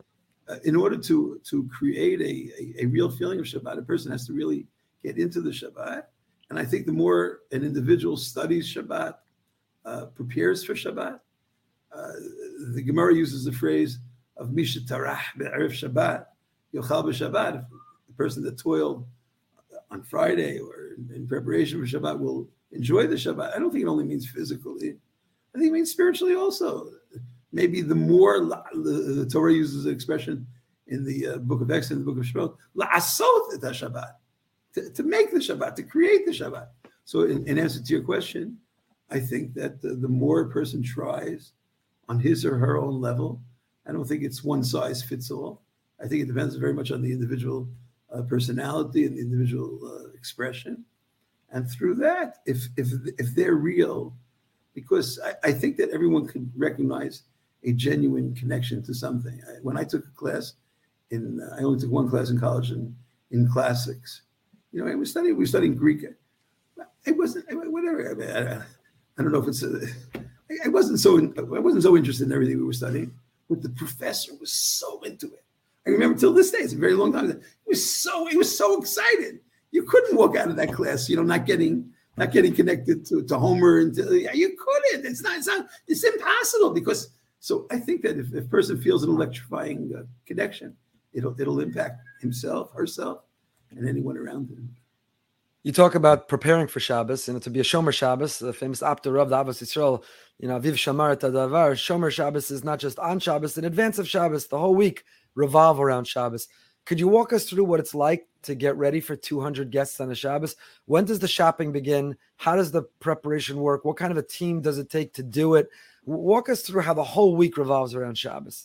uh, in order to, to create a, a, a real feeling of Shabbat, a person has to really get into the Shabbat. And I think the more an individual studies Shabbat, uh, prepares for Shabbat, uh, the Gemara uses the phrase of Misha Tarah Be'erev Shabbat, Yochal B'Shabbat. The person that toiled on Friday or in preparation for Shabbat will enjoy the Shabbat. I don't think it only means physically. I think it means spiritually also. Maybe the more, the, the Torah uses the expression in the uh, book of Exodus, in the book of Shemot, la'asot et Shabbat, to, to make the Shabbat, to create the Shabbat. So in, in answer to your question, I think that the, the more a person tries on his or her own level, I don't think it's one size fits all. I think it depends very much on the individual uh, personality and the individual uh, expression. And through that, if if if they're real, because I, I think that everyone can recognize a genuine connection to something. I, when I took a class in, uh, I only took one class in college in, in classics. You know, I was studying, we were studying Greek. It wasn't, whatever, I, mean, I, I don't know if it's, a, I wasn't so, I wasn't so interested in everything we were studying, but the professor was so into it. I remember till this day, it's a very long time. He was so, he was so excited. You couldn't walk out of that class, you know, not getting, not getting connected to, to Homer and to, you couldn't, it's not, it's not, it's impossible because, so I think that if, if a person feels an electrifying uh, connection, it'll, it'll impact himself, herself, and anyone around him. You talk about preparing for Shabbos, and to be a Shomer Shabbos, the famous Apter Rav, the Avos Yisrael, you know, Aviv Shamar et Hadavar. Shomer Shabbos is not just on Shabbos, in advance of Shabbos, the whole week revolve around Shabbos. Could you walk us through what it's like to get ready for two hundred guests on a Shabbos? When does the shopping begin? How does the preparation work? What kind of a team does it take to do it? Walk us through how the whole week revolves around Shabbos.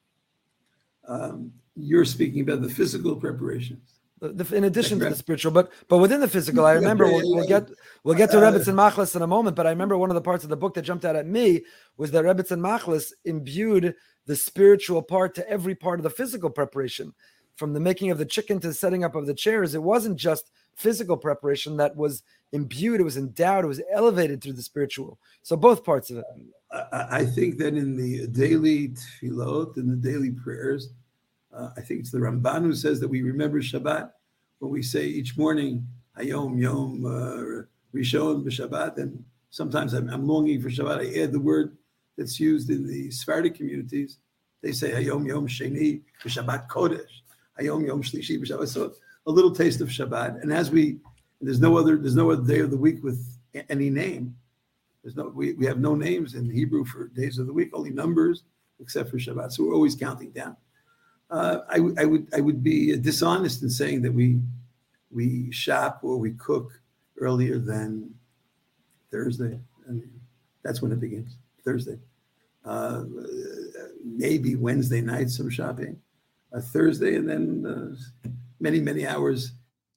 Um, you're speaking about the physical preparations. The, the, in addition to the spiritual, but but within the physical, I remember we'll, we'll get we'll get to Rebbetzin Machlis in a moment. But I remember one of the parts of the book that jumped out at me was that Rebbetzin Machlis imbued the spiritual part to every part of the physical preparation, from the making of the chicken to the setting up of the chairs. It wasn't just physical preparation that was imbued; it was endowed, it was elevated through the spiritual. So both parts of it. I, I think that in the daily tefillot, in the daily prayers. Uh, I think it's the Ramban who says that we remember Shabbat when we say each morning, Hayom Yom uh, Rishon b'Shabbat, and sometimes I'm, I'm longing for Shabbat. I add the word that's used in the Sephardic communities. They say Hayom Yom Sheni b'Shabbat Kodesh, Hayom Yom Shlishi b'Shabbat. So a little taste of Shabbat. And as we, there's no other, there's no other day of the week with any name. There's no, we, we have no names in Hebrew for days of the week, only numbers except for Shabbat. So we're always counting down. Uh, I, I would I would be dishonest in saying that we we shop or we cook earlier than Thursday. I mean, that's when it begins. Thursday, uh, maybe Wednesday night some shopping, uh, Thursday, and then uh, many many hours.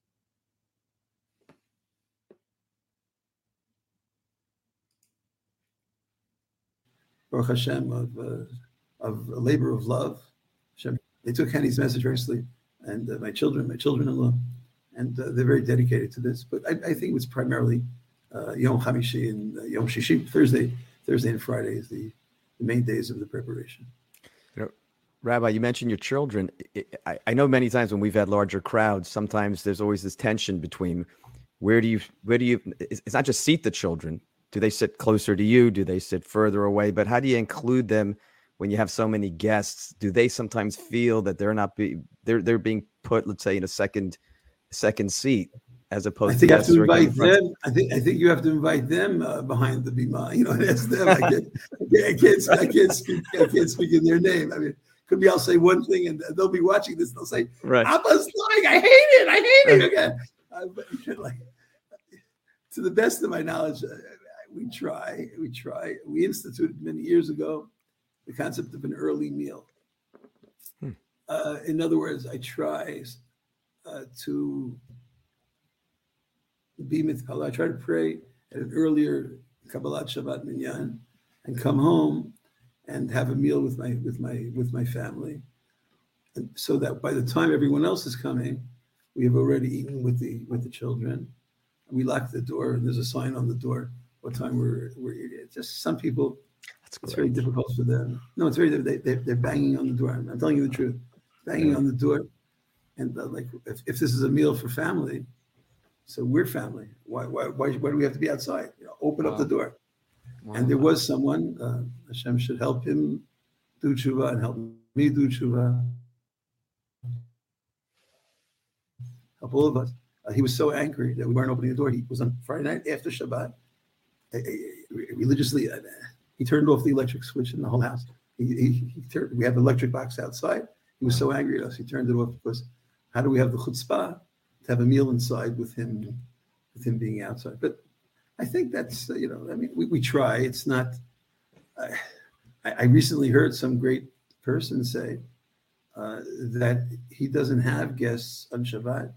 Baruch Hashem of uh, of a labor of love. Hashem. They took Henny's message very seriously, and uh, my children, my children-in-law, and uh, they're very dedicated to this. But I, I think it was primarily uh, Yom Hamishi and uh, Yom Shishi, Thursday, Thursday and Friday is the, the main days of the preparation. You know, Rabbi, you mentioned your children. I, I know many times when we've had larger crowds, sometimes there's always this tension between where do you, where do you? It's not just seat the children. Do they sit closer to you? Do they sit further away? But how do you include them? When you have so many guests, do they sometimes feel that they're not be they're they're being put, let's say, in a second second seat as opposed I think to you have to invite the them. I think I think you have to invite them uh, behind the bima. You know, that's them. I can't, I can't I can't speak I can't speak in their name. I mean, could be I'll say one thing and they'll be watching this. They'll say, right. "Abba's lying. I hate it. I hate it again." Uh, but, you know, like, to the best of my knowledge, uh, we try. We try. We instituted many years ago the concept of an early meal. Hmm. Uh, in other words, I try uh, to be mitpalel. I try to pray at an earlier Kabbalat Shabbat Minyan and come home and have a meal with my with my with my family, and so that by the time everyone else is coming, we have already eaten with the with the children. We lock the door, and there's a sign on the door what time we're we're eating. It's just some people. It's very difficult for them. No, it's very they, they, they're banging on the door. I'm, I'm telling you the truth. banging Yeah. on the door. And uh, like, if, if this is a meal for family, so we're family. Why, why, why, why do we have to be outside? You know, open up Wow. the door. Wow. And there was someone, uh, Hashem should help him do tshuva and help me do tshuva, help all of us. Uh, he was so angry that we weren't opening the door. He was on Friday night after Shabbat. Uh, uh, religiously, uh, he turned off the electric switch in the whole house. He, he, he turned, we have the electric box outside. He was so angry at us. He turned it off because how do we have the chutzpah to have a meal inside with him, with him being outside? But I think that's, uh, you know, I mean, we, we try. It's not, I, I recently heard some great person say uh, that he doesn't have guests on Shabbat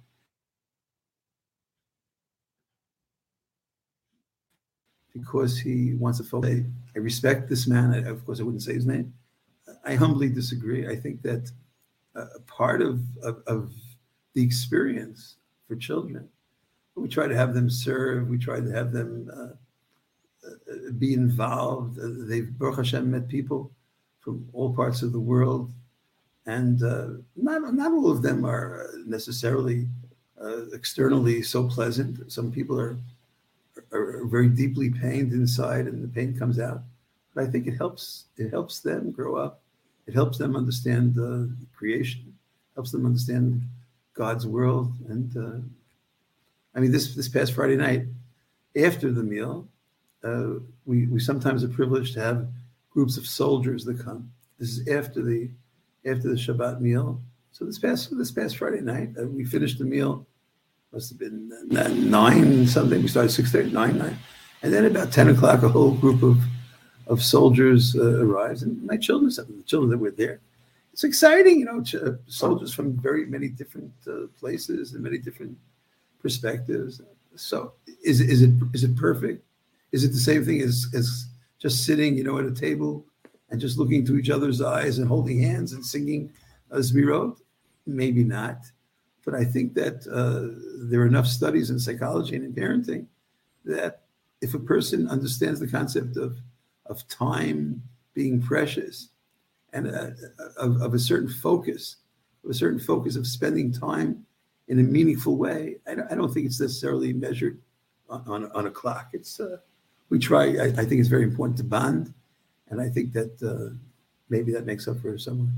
because he wants to focus. I respect this man. I, of course, I wouldn't say his name. I humbly disagree. I think that a part of, of, of the experience for children, we try to have them serve. We try to have them uh, uh, be involved. Uh, they've, Baruch Hashem, met people from all parts of the world. And uh, not, not all of them are necessarily uh, externally so pleasant. Some people are, are very deeply pained inside and the pain comes out. But I think it helps, it helps them grow up. It helps them understand uh, creation, helps them understand God's world. And uh, I mean, this this past Friday night, after the meal, uh, we, we sometimes are privileged to have groups of soldiers that come. This is after the after the Shabbat meal. So this past this past Friday night, uh, we finished the meal. Must have been nine something. We started six thirty, nine nine, and then about ten o'clock, a whole group of of soldiers uh, arrives, and my children, some of the children that were there, it's exciting, you know, ch- soldiers from very many different uh, places and many different perspectives. So is is it is it perfect? Is it the same thing as as just sitting, you know, at a table and just looking into each other's eyes and holding hands and singing uh, Zmirot? Maybe not, but I think that uh, there are enough studies in psychology and in parenting that if a person understands the concept of of time being precious and uh, of, of a certain focus, of a certain focus of spending time in a meaningful way, I don't, I don't think it's necessarily measured on, on, on a clock. It's uh, we try. I, I think it's very important to bond, and I think that uh, maybe that makes up for someone.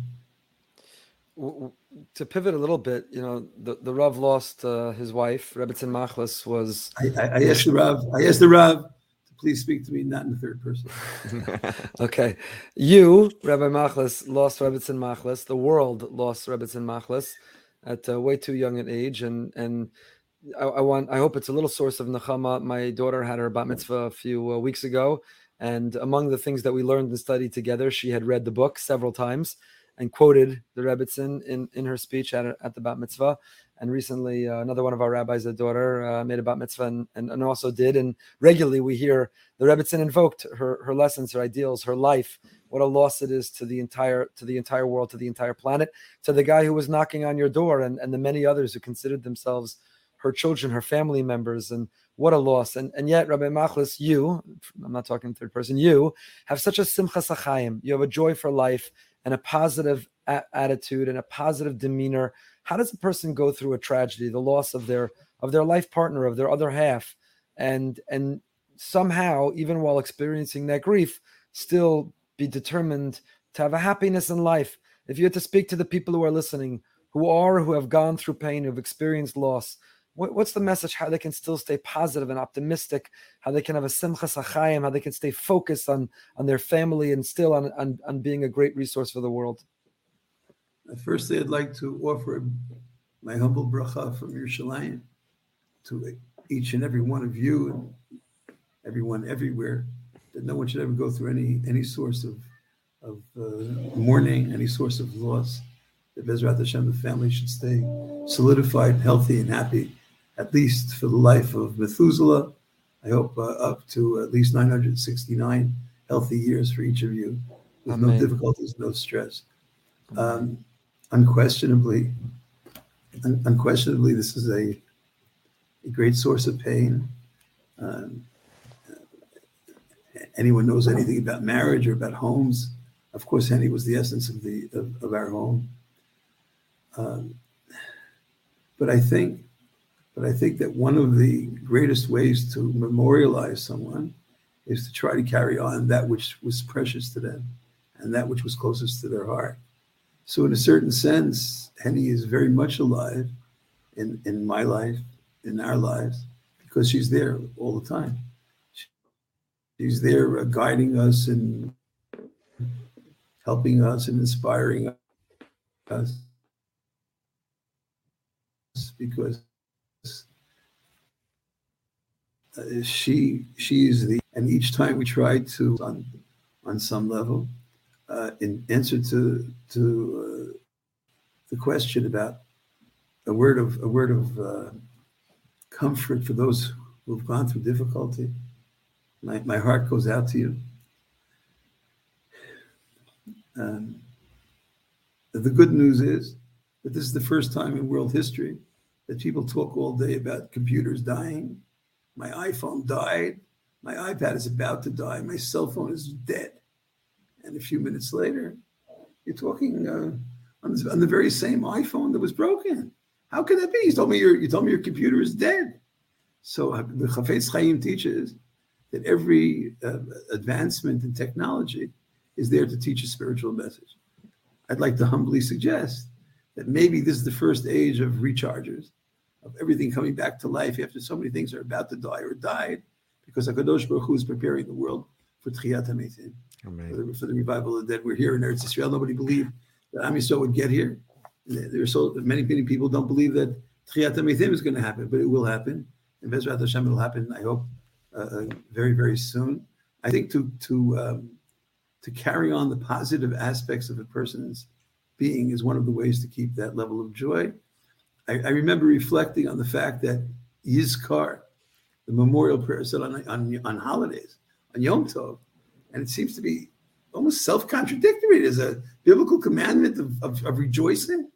To pivot a little bit, you know, the, the Rav lost uh, his wife. Rebbetzin Machlis was. I, I, I asked the Rav. I asked the Rav to please speak to me, not in the third person. Okay, you, Rabbi Machlis, lost Rebbetzin Machlis. The world lost Rebbetzin Machlis at uh, way too young an age, and and I, I want. I hope it's a little source of nechama. My daughter had her bat mitzvah a few uh, weeks ago, and among the things that we learned and studied together, she had read the book several times and quoted the Rebbetzin in, in her speech at, at the bat mitzvah. And recently, uh, another one of our rabbis, a daughter, uh, made a bat mitzvah and, and, and also did. And regularly we hear the Rebbetzin invoked her her lessons, her ideals, her life. What a loss it is to the entire to the entire world, to the entire planet, to the guy who was knocking on your door, and, and the many others who considered themselves her children, her family members. And what a loss. And and yet, Rabbi Machlis, you, I'm not talking in third person, you have such a simcha sachayim. You have a joy for life and a positive a- attitude and a positive demeanor. How does a person go through a tragedy, the loss of their of their life partner, of their other half, and and somehow, even while experiencing that grief, still be determined to have a happiness in life? If you had to speak to the people who are listening, who are who have gone through pain, who've experienced loss, what, what's the message? How they can still stay positive and optimistic? How they can have a simcha sachayim? How they can stay focused on on their family and still on on, on being a great resource for the world? Firstly, I'd like to offer my humble bracha from Yerushalayim to each and every one of you and everyone everywhere, that no one should ever go through any any source of of uh, mourning, any source of loss. That Bezrat Hashem, the family should stay solidified, healthy, and happy, at least for the life of Methuselah. I hope uh, up to at least nine hundred sixty-nine healthy years for each of you, with Amen. no difficulties, no stress. Um, unquestionably, un- unquestionably, this is a, a great source of pain. Um, anyone knows anything about marriage or about homes? Of course, Henny was the essence of the of, of our home. Um, but I think, but I think that one of the greatest ways to memorialize someone is to try to carry on that which was precious to them and that which was closest to their heart. So in a certain sense, Henny is very much alive in, in my life, in our lives, because she's there all the time. She's there uh, guiding us and helping us and inspiring us, because uh, she she is the, and each time we try to, on, on some level, uh, in answer to to uh, the question about a word of a word of uh, comfort for those who have gone through difficulty. My, my heart goes out to you. Um, the good news is that this is the first time in world history that people talk all day about computers dying. My iPhone died. My iPad is about to die. My cell phone is dead. And a few minutes later, you're talking uh, on, on the very same iPhone that was broken. How can that be? You told me your you told me your computer is dead. So uh, the Chafetz Chaim teaches that every uh, advancement in technology is there to teach a spiritual message. I'd like to humbly suggest that maybe this is the first age of rechargers, of everything coming back to life after so many things are about to die or died, because HaKadosh Baruch Hu is preparing the world for Tchiyat HaMeitim, for the, for the revival of the dead. We're here in Eretz Yisrael. Nobody believed that Am Yisrael would get here. There are so many, many people don't believe that Tchiyat HaMeitim is going to happen, but it will happen. And Bezrat Hashem, it will happen, I hope, uh, very, very soon. I think to to um, to carry on the positive aspects of a person's being is one of the ways to keep that level of joy. I, I remember reflecting on the fact that Yizkar, the memorial prayer, said on, on, on holidays, on Yom Tov, and it seems to be almost self-contradictory. There's a biblical commandment of, of, of rejoicing,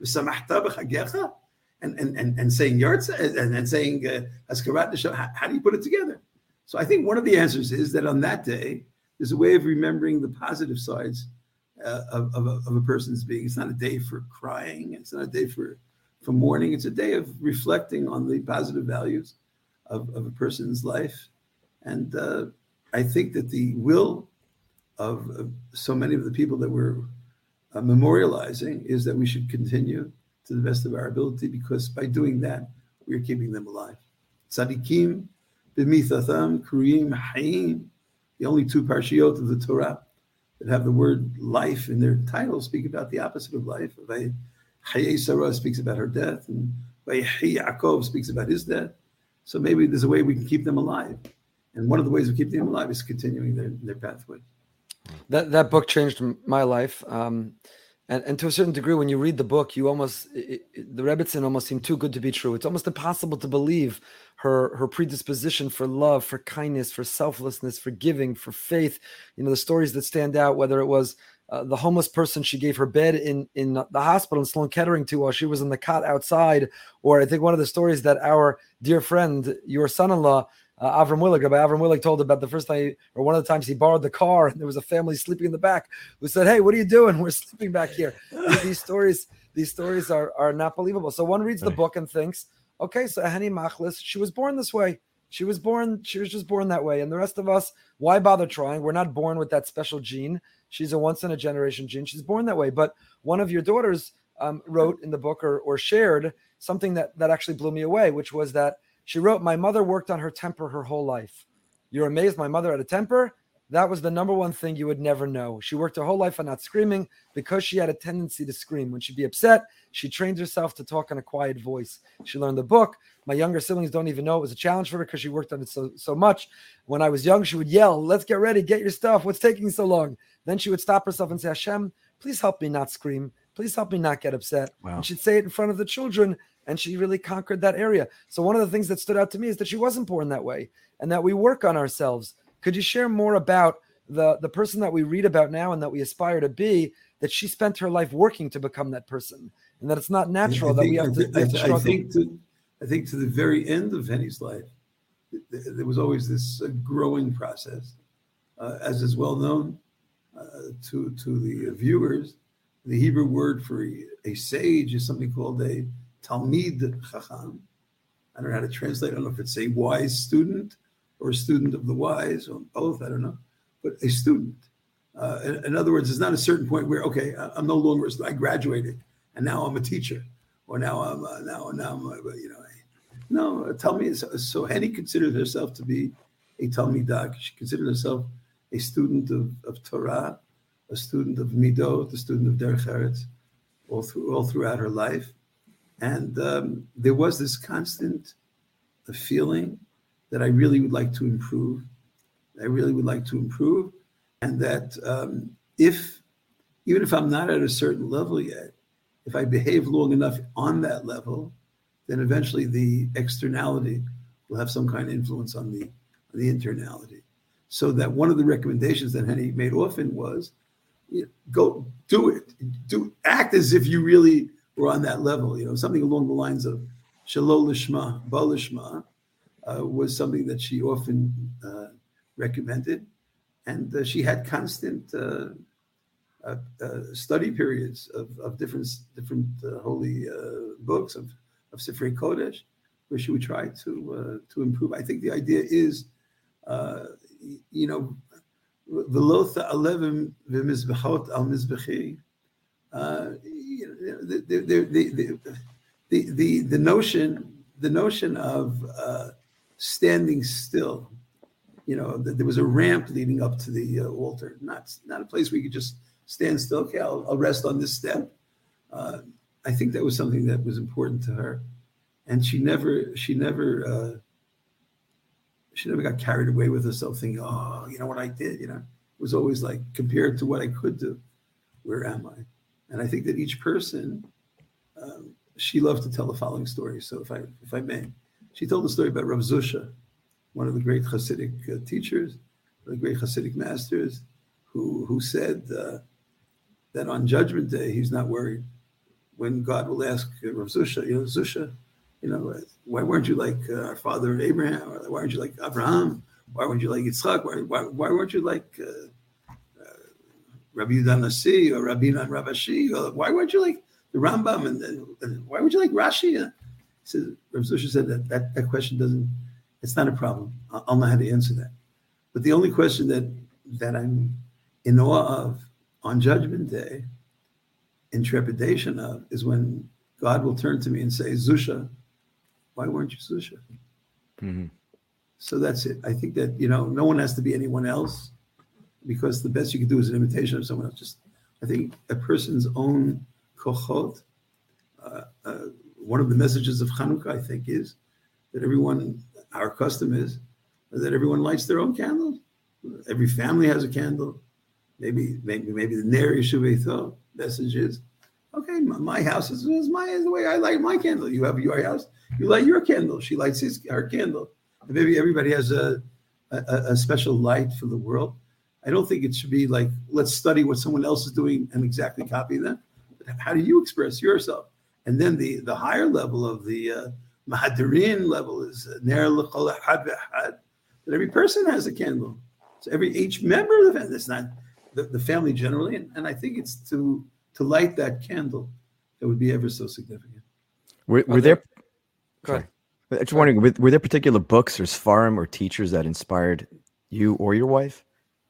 and, and, and, and saying Yartza, and, and saying Haskarat Neshama. How, how do you put it together? So I think one of the answers is that on that day, there's a way of remembering the positive sides uh, of, of, a, of a person's being. It's not a day for crying. It's not a day for, for mourning. It's a day of reflecting on the positive values of, of a person's life. And uh, I think that the will of, of so many of the people that we're uh, memorializing is that we should continue to the best of our ability, because by doing that, we're keeping them alive. Tzadikim, b'mithatham, kriyim, hayim. The only two parshiot of the Torah that have the word life in their title speak about the opposite of life. Hayei Sarah speaks about her death, and Vayehi Yaakov speaks about his death. So maybe there's a way we can keep them alive. And one of the ways we keep them alive is continuing their, their pathway. That that book changed my life. Um, and, and to a certain degree, when you read the book, you almost, it, it, the Rebbetzin almost seemed too good to be true. It's almost impossible to believe her her predisposition for love, for kindness, for selflessness, for giving, for faith. You know, the stories that stand out, whether it was uh, the homeless person she gave her bed in, in the hospital in Sloan Kettering to while she was in the cot outside, or I think one of the stories that our dear friend, your son-in-law, Uh, Avram Willig, Rabbi Avram Willig told about the first time, or one of the times he borrowed the car, and there was a family sleeping in the back who said, "Hey, what are you doing? We're sleeping back here." These stories, these stories are are not believable. So one reads the book and thinks, "Okay, so Henny Machlis, she was born this way. She was born. She was just born that way." And the rest of us, why bother trying? We're not born with that special gene. She's a once in a generation gene. She's born that way. But one of your daughters um, wrote in the book, or or shared something that that actually blew me away, which was that. She wrote, "My mother worked on her temper her whole life." You're amazed my mother had a temper? That was the number one thing you would never know. She worked her whole life on not screaming because she had a tendency to scream. When she'd be upset, she trained herself to talk in a quiet voice. She learned the book. My younger siblings don't even know it was a challenge for her because she worked on it so, so much. When I was young, she would yell, "Let's get ready, get your stuff. What's taking so long?" Then she would stop herself and say, "Hashem, please help me not scream. Please help me not get upset." Wow. And she'd say it in front of the children. And she really conquered that area. So one of the things that stood out to me is that she wasn't born that way, and that we work on ourselves. Could you share more about the, the person that we read about now and that we aspire to be, that she spent her life working to become that person, and that it's not natural think, that we have to, I, have to struggle? I think, to, I think to the very end of Henny's life, there was always this uh, growing process. Uh, as is well known uh, to, to the viewers, the Hebrew word for a, a sage is something called a Talmid Chacham. I don't know how to translate. I don't know if it's a wise student or a student of the wise, or both, I don't know, but a student. Uh, in, in other words, there's not a certain point where, okay, I'm no longer, I graduated, and now I'm a teacher, or now I'm, uh, now, now I'm, uh, you know, no, tell me, so, so Henny considered herself to be a Talmidah. She considered herself a student of, of Torah, a student of Midot, a student of Derech Eretz, all, through, all throughout her life. And um, there was this constant uh, feeling that I really would like to improve. I really would like to improve. And that um, if, even if I'm not at a certain level yet, if I behave long enough on that level, then eventually the externality will have some kind of influence on the, on the internality. So that one of the recommendations that Henny made often was, you know, go do it. Do act as if you really were on that level. You know, something along the lines of Shalom Lishma, Ba Lishma, uh, was something that she often uh, recommended. And uh, she had constant uh, uh, uh, study periods of, of different different uh, holy uh, books of, of Sifrei Kodesh, where she would try to uh, to improve. I think the idea is, uh, you know, v'lo ta'alevim v'mizbechot al mizbechi. The the the the the the notion the notion of uh, standing still. You know, there was a ramp leading up to the uh, altar, not not a place where you could just stand still. Okay, I'll, I'll rest on this step. Uh, I think that was something that was important to her, and she never, she never, uh, she never got carried away with herself, thinking, "Oh, you know what I did." You know, it was always like compared to what I could do. Where am I? And I think that each person, um, she loved to tell the following story. So, if I if I may, she told the story about Rav Zusha, one of the great Hasidic uh, teachers, the great Hasidic masters, who who said uh, that on Judgment Day he's not worried when God will ask uh, Rav Zusha, you know, Zusha, you know, why weren't you like uh, our father Abraham? Or why weren't you like Abraham? Why weren't you like Yitzchak? Why why, why weren't you like uh, uh, Rabbi Yudan Nasi or Rabbi Nan Rabashi? Or why weren't you like the Rambam? And, and, and why weren't you like Rashi? He said, Rav Zusha said that, that that question doesn't. It's not a problem. I'll know how to answer that. But the only question that, that I'm in awe of on Judgment Day, in trepidation of, is when God will turn to me and say, Zusha, why weren't you Zusha? Mm-hmm. So that's it. I think that, you know, no one has to be anyone else, because the best you can do is an imitation of someone else. Just, I think a person's own kochot, uh, uh, one of the messages of Chanukah, I think, is that everyone, our custom is that everyone lights their own candles. Every family has a candle. Maybe, maybe, maybe the Ner Yeshuvei message is, okay, my, my house is, is my is the way I light my candle. You have your house, you light your candle. She lights his her candle. And maybe everybody has a, a a special light for the world. I don't think it should be like, let's study what someone else is doing and exactly copy them. But how do you express yourself? And then the the higher level of the uh, Mahadirin level is Ner L'Chol Echad V'Echad, that every person has a candle. So every each member of the family, it's not the, the family generally, and, and I think it's to to light that candle that would be ever so significant. Were, were there? Sorry, I'm just wondering, were, were there particular books or sfarim or teachers that inspired you or your wife?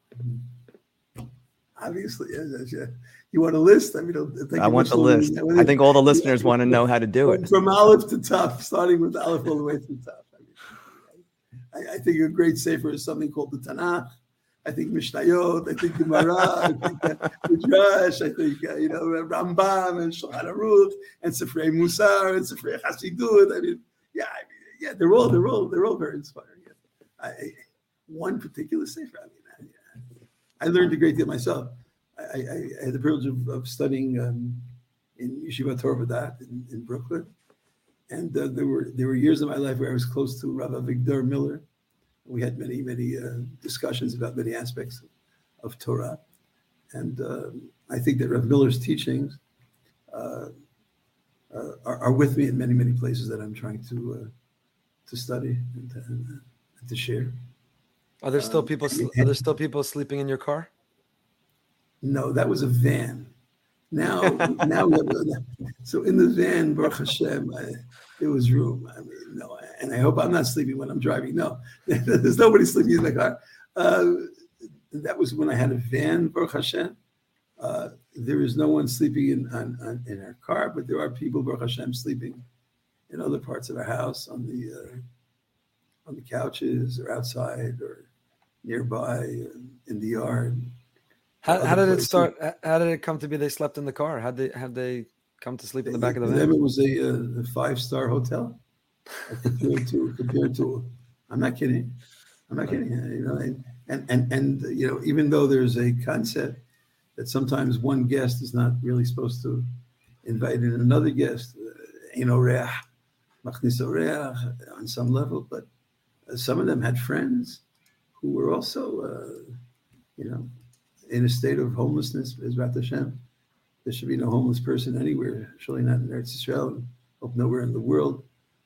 Obviously, yes, yeah. You want a list? I mean, I, think I want the list. I think all the listeners want to know how to do it. From Aleph to Tav, starting with Aleph all the way to Tav. I, mean, I, I think a great sefer is something called the Tanakh. I think Mishnayot. I think Gemara. I think uh, Midrash. I think uh, you know Rambam and Shulchan Aruch and Sifrei Musar and Sifrei Hasidut. I mean, yeah, I mean, yeah, they're all they're all they're all very inspiring. I, I, one particular sefer. I mean, I, I learned a great deal myself. I, I, I had the privilege of, of studying um, in Yeshiva Torah V'Dat in, in Brooklyn, and uh, there were there were years of my life where I was close to Rabbi Avigdor Miller. We had many many uh, discussions about many aspects of, of Torah, and uh, I think that Rav Miller's teachings uh, uh, are, are with me in many many places that I'm trying to uh, to study and to, and, and to share. Are there still Um, people? and- Are there still people sleeping in your car? No, that was a van. Now, now we have, so in the van, Baruch Hashem, I, there was room. I mean, no, and I hope I'm not sleeping when I'm driving. No, there's nobody sleeping in the car. Uh, that was when I had a van, Baruch Hashem. Uh, there is no one sleeping in on, on, in our car, but there are people, Baruch Hashem, sleeping in other parts of our house on the uh, on the couches or outside or nearby in the yard. How, how did it start? How did it come to be they slept in the car? How did they have they come to sleep in the back of the For van? them, it was a, a five-star hotel compared to compared to. I'm not kidding. I'm not kidding. You know, and and and you know, even though there's a concept that sometimes one guest is not really supposed to invite in another guest, you know, on some level, but some of them had friends who were also, uh, you know, in a state of homelessness. Bezrat Hashem, there should be no homeless person anywhere, surely not in Eretz Yisrael, hope nowhere in the world.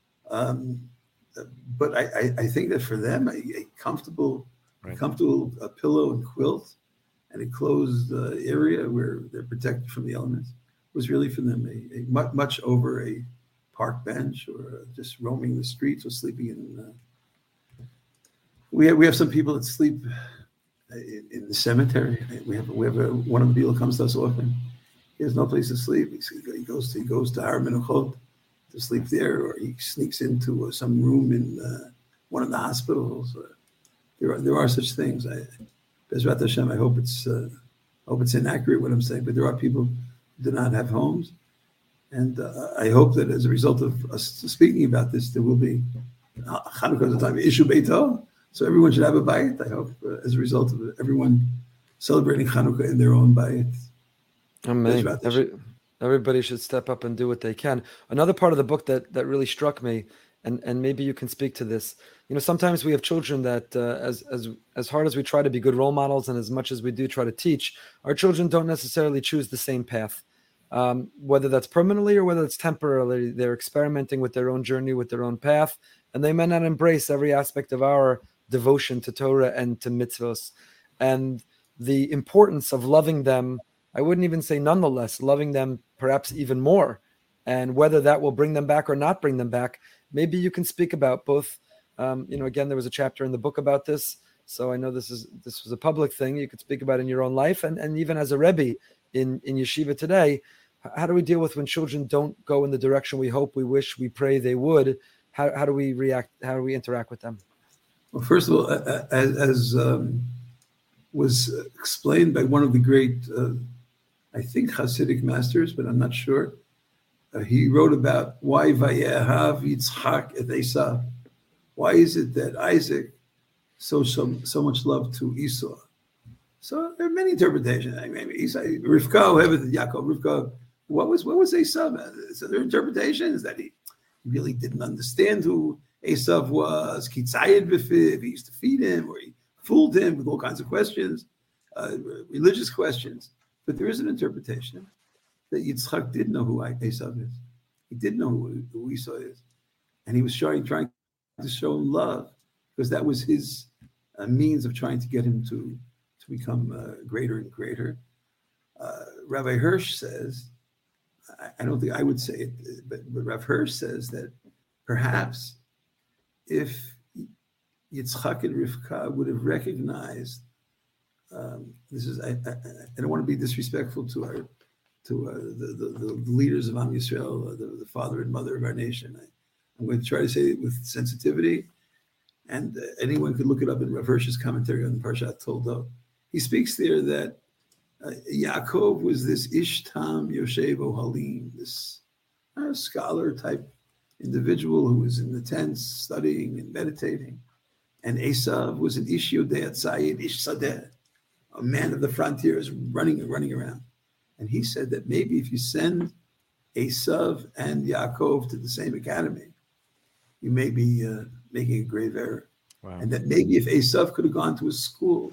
Um, but I, I, I think that for them, a, a comfortable, right. comfortable a pillow and quilt and a closed uh, area where they're protected from the elements was really for them a, a much, much over a park bench or just roaming the streets or sleeping in. Uh, we have we have some people that sleep in, in the cemetery. We have we have a, one of the people comes to us often. He has no place to sleep. He goes to, he goes to Har Menuchot to sleep there, or he sneaks into uh, some room in uh, one of the hospitals. Uh, there are there are such things. I, Bezrat Hashem, I hope it's uh, hope it's inaccurate what I'm saying, but there are people who do not have homes, and uh, I hope that as a result of us speaking about this, there will be Chanukah is the time Ishu Beito, so everyone should have a bayit. I hope uh, as a result of it, everyone celebrating Chanukah in their own bayit. Amen. Every, everybody should step up and do what they can. Another part of the book that that really struck me, and and maybe you can speak to this. You know, sometimes we have children that, uh, as as as hard as we try to be good role models, and as much as we do try to teach, our children don't necessarily choose the same path. Um, whether that's permanently or whether it's temporarily, they're experimenting with their own journey, with their own path, and they may not embrace every aspect of our devotion to Torah and to mitzvos, and the importance of loving them. I wouldn't even say nonetheless, loving them perhaps even more, and whether that will bring them back or not bring them back. Maybe you can speak about both. Um, you know, again, there was a chapter in the book about this, so I know this is this was a public thing. You could speak about in your own life, and, and even as a Rebbe in, in yeshiva today. How do we deal with when children don't go in the direction we hope, we wish, we pray they would? How how do we react? How do we interact with them? Well, first of all, as, as um, was explained by one of the great. Uh, I think Hasidic masters, but I'm not sure. Uh, he wrote about why Vayehav Yitzchak et Esav. Why is it that Isaac so so so much love to Esau? So there are many interpretations. I mean, Esau, Rivka, whoever Yaakov, Rivka. What was what was Esav? So there are interpretations that he really didn't understand who Esav was. Kitzayed b'fiv. He used to feed him, or he fooled him with all kinds of questions, uh, religious questions. But there is an interpretation that Yitzchak did know who Esav is. He did know who, who Esau is. And he was showing, trying to show him love because that was his uh, means of trying to get him to, to become uh, greater and greater. Uh, Rabbi Hirsch says, I, I don't think I would say it, but, but Rav Hirsch says that perhaps if Yitzchak and Rivka would have recognized Um, this is I, I, I don't want to be disrespectful to our to uh, the, the the leaders of Am Yisrael, uh, the, the father and mother of our nation. I, I'm going to try to say it with sensitivity, and uh, anyone could look it up in Rav Hirsch's commentary on Parshat Toldo. He speaks there that uh, Yaakov was this Ishtam Yoshev Ohalim, this uh, scholar type individual who was in the tents studying and meditating, and Esav was an Ish Yodei Tzayid Ish Sadeh, a man of the frontiers running and running around. And he said that maybe if you send Esav and Yaakov to the same academy, you may be uh, making a grave error. Wow. And that maybe if Esav could have gone to a school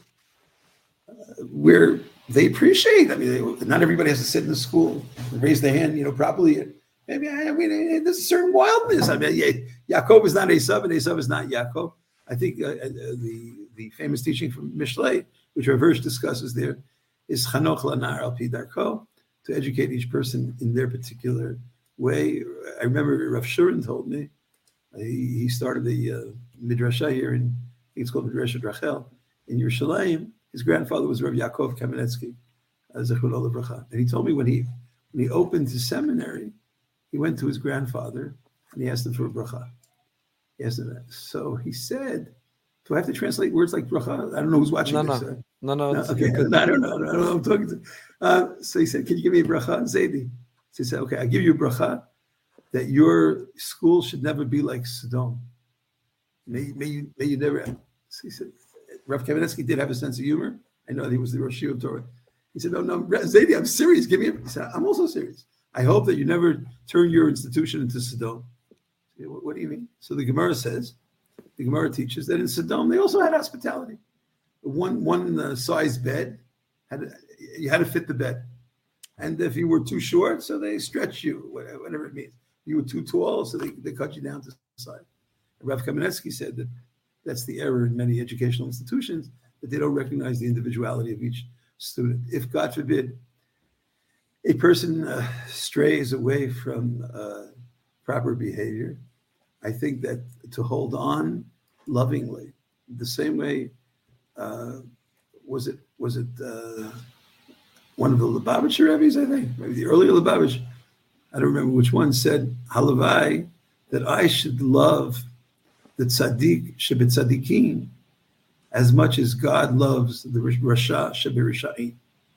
uh, where they appreciate, I mean, they, not everybody has to sit in the school and raise their hand, you know, properly. Maybe, I mean, there's a certain wildness. I mean, yeah, Yaakov is not Esav and Esav is not Yaakov. I think uh, uh, the, the famous teaching from Mishlei, which Rav Hirsch discusses there, is Chanoch Lanar Al Pi Darko. to educate each person in their particular way. I remember Rav Shurin told me, uh, he, he started the uh, Midrashah here in, I think it's called Midrashah Rachel, in Yerushalayim. His grandfather was Rav Yaakov Kamenetsky, uh, Zechron Bracha. And he told me when he when he opened his seminary, he went to his grandfather and he asked him for a bracha. He asked him that. So he said, do I have to translate words like bracha? I don't know who's watching No, this. no, uh, no, no. no, it's okay, good. no, I don't know. I don't know who I'm talking to. Uh, so he said, can you give me a bracha on Zaidi? So he said, okay, I give you a bracha that your school should never be like Sodom. May, may, you, may you never. So he said, Rav Kamenetsky did have a sense of humor. I know he was the Rosh of Torah. He said, no, no, Zaidi, I'm serious. Give me a. He said, I'm also serious. I hope that you never turn your institution into Sodom. What, what do you mean? So the Gemara says, the Gemara teaches that in Sodom, they also had hospitality. One one uh, size bed, had you had to fit the bed. And if you were too short, so they stretch you, whatever, whatever it means. You were too tall, so they, they cut you down to the side. And Rav Kamenetsky said that that's the error in many educational institutions, that they don't recognize the individuality of each student. If, God forbid, a person uh, strays away from uh, proper behavior, I think that to hold on lovingly, the same way, uh, was it was it uh, one of the Lubavitcher Rebbe's, I think, maybe the earlier Lubavitch, I don't remember which one, said, Halavai, that I should love the tzaddik shebet tzaddikim as much as God loves the rasha shebet rasha'im.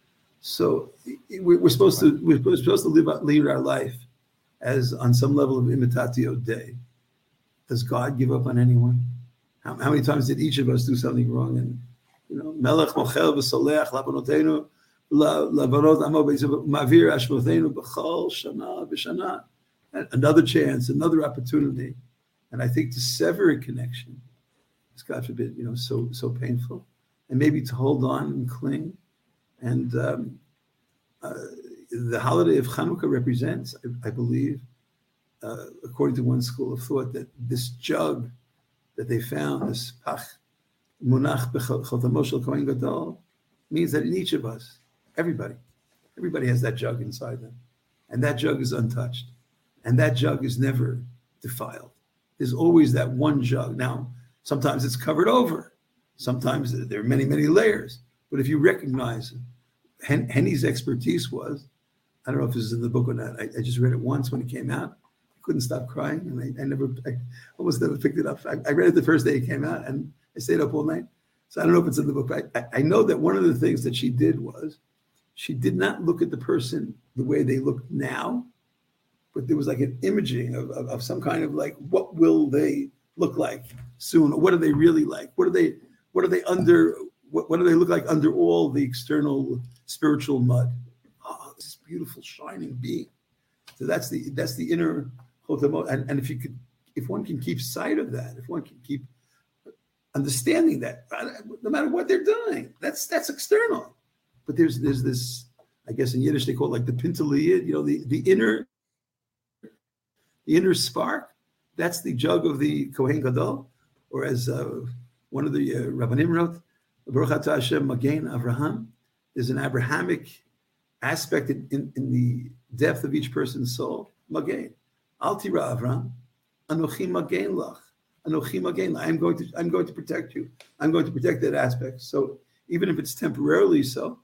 So we're supposed to we're supposed to live lead our life as on some level of imitatio Dei. Does God give up on anyone? How, how many times did each of us do something wrong? And you know, Melech mochel v'soleach labanotenu labanot amo ma'avir ashmotenu b'chol shana b'shana. Another chance, another opportunity, and I think to sever a connection is, God forbid, you know, so so painful, and maybe to hold on and cling. And um, uh, the holiday of Hanukkah represents, I, I believe, uh, according to one school of thought, that this jug that they found, this pach munach b'chotamo shel kohen gadol, means that in each of us, everybody, everybody has that jug inside them, and that jug is untouched, and that jug is never defiled. There's always that one jug. Now, sometimes it's covered over, sometimes there are many, many layers. But if you recognize it, Hen- Henny's expertise was, I don't know if this is in the book or not. I, I just read it once when it came out. I couldn't stop crying, and I, I never, I almost never picked it up. I, I read it the first day it came out, and I stayed up all night. So I don't know if it's in the book, but I, I know that one of the things that she did was, she did not look at the person the way they look now, but there was like an imaging of, of, of some kind of like, what will they look like soon? Or what are they really like? What are they, what are they under, what, what do they look like under all the external spiritual mud? Oh, this beautiful shining being. So that's the that's the inner chotamo. And, and if you could, if one can keep sight of that, if one can keep understanding that, no matter what they're doing, that's that's external. But there's there's this, I guess in Yiddish they call it like the pintaliyid, you know, the, the inner the inner spark. That's the jug of the Kohen Gadol, or as uh, one of the uh, Rabbanim wrote, Baruch Atah Hashem Magen Avraham. There's an Abrahamic aspect in, in, in the depth of each person's soul. Magen. Al tira Avraham. Anochi Magen lach. Anochi Magen lach. I'm going to I'm going to protect you. I'm going to protect that aspect. So even if it's temporarily so,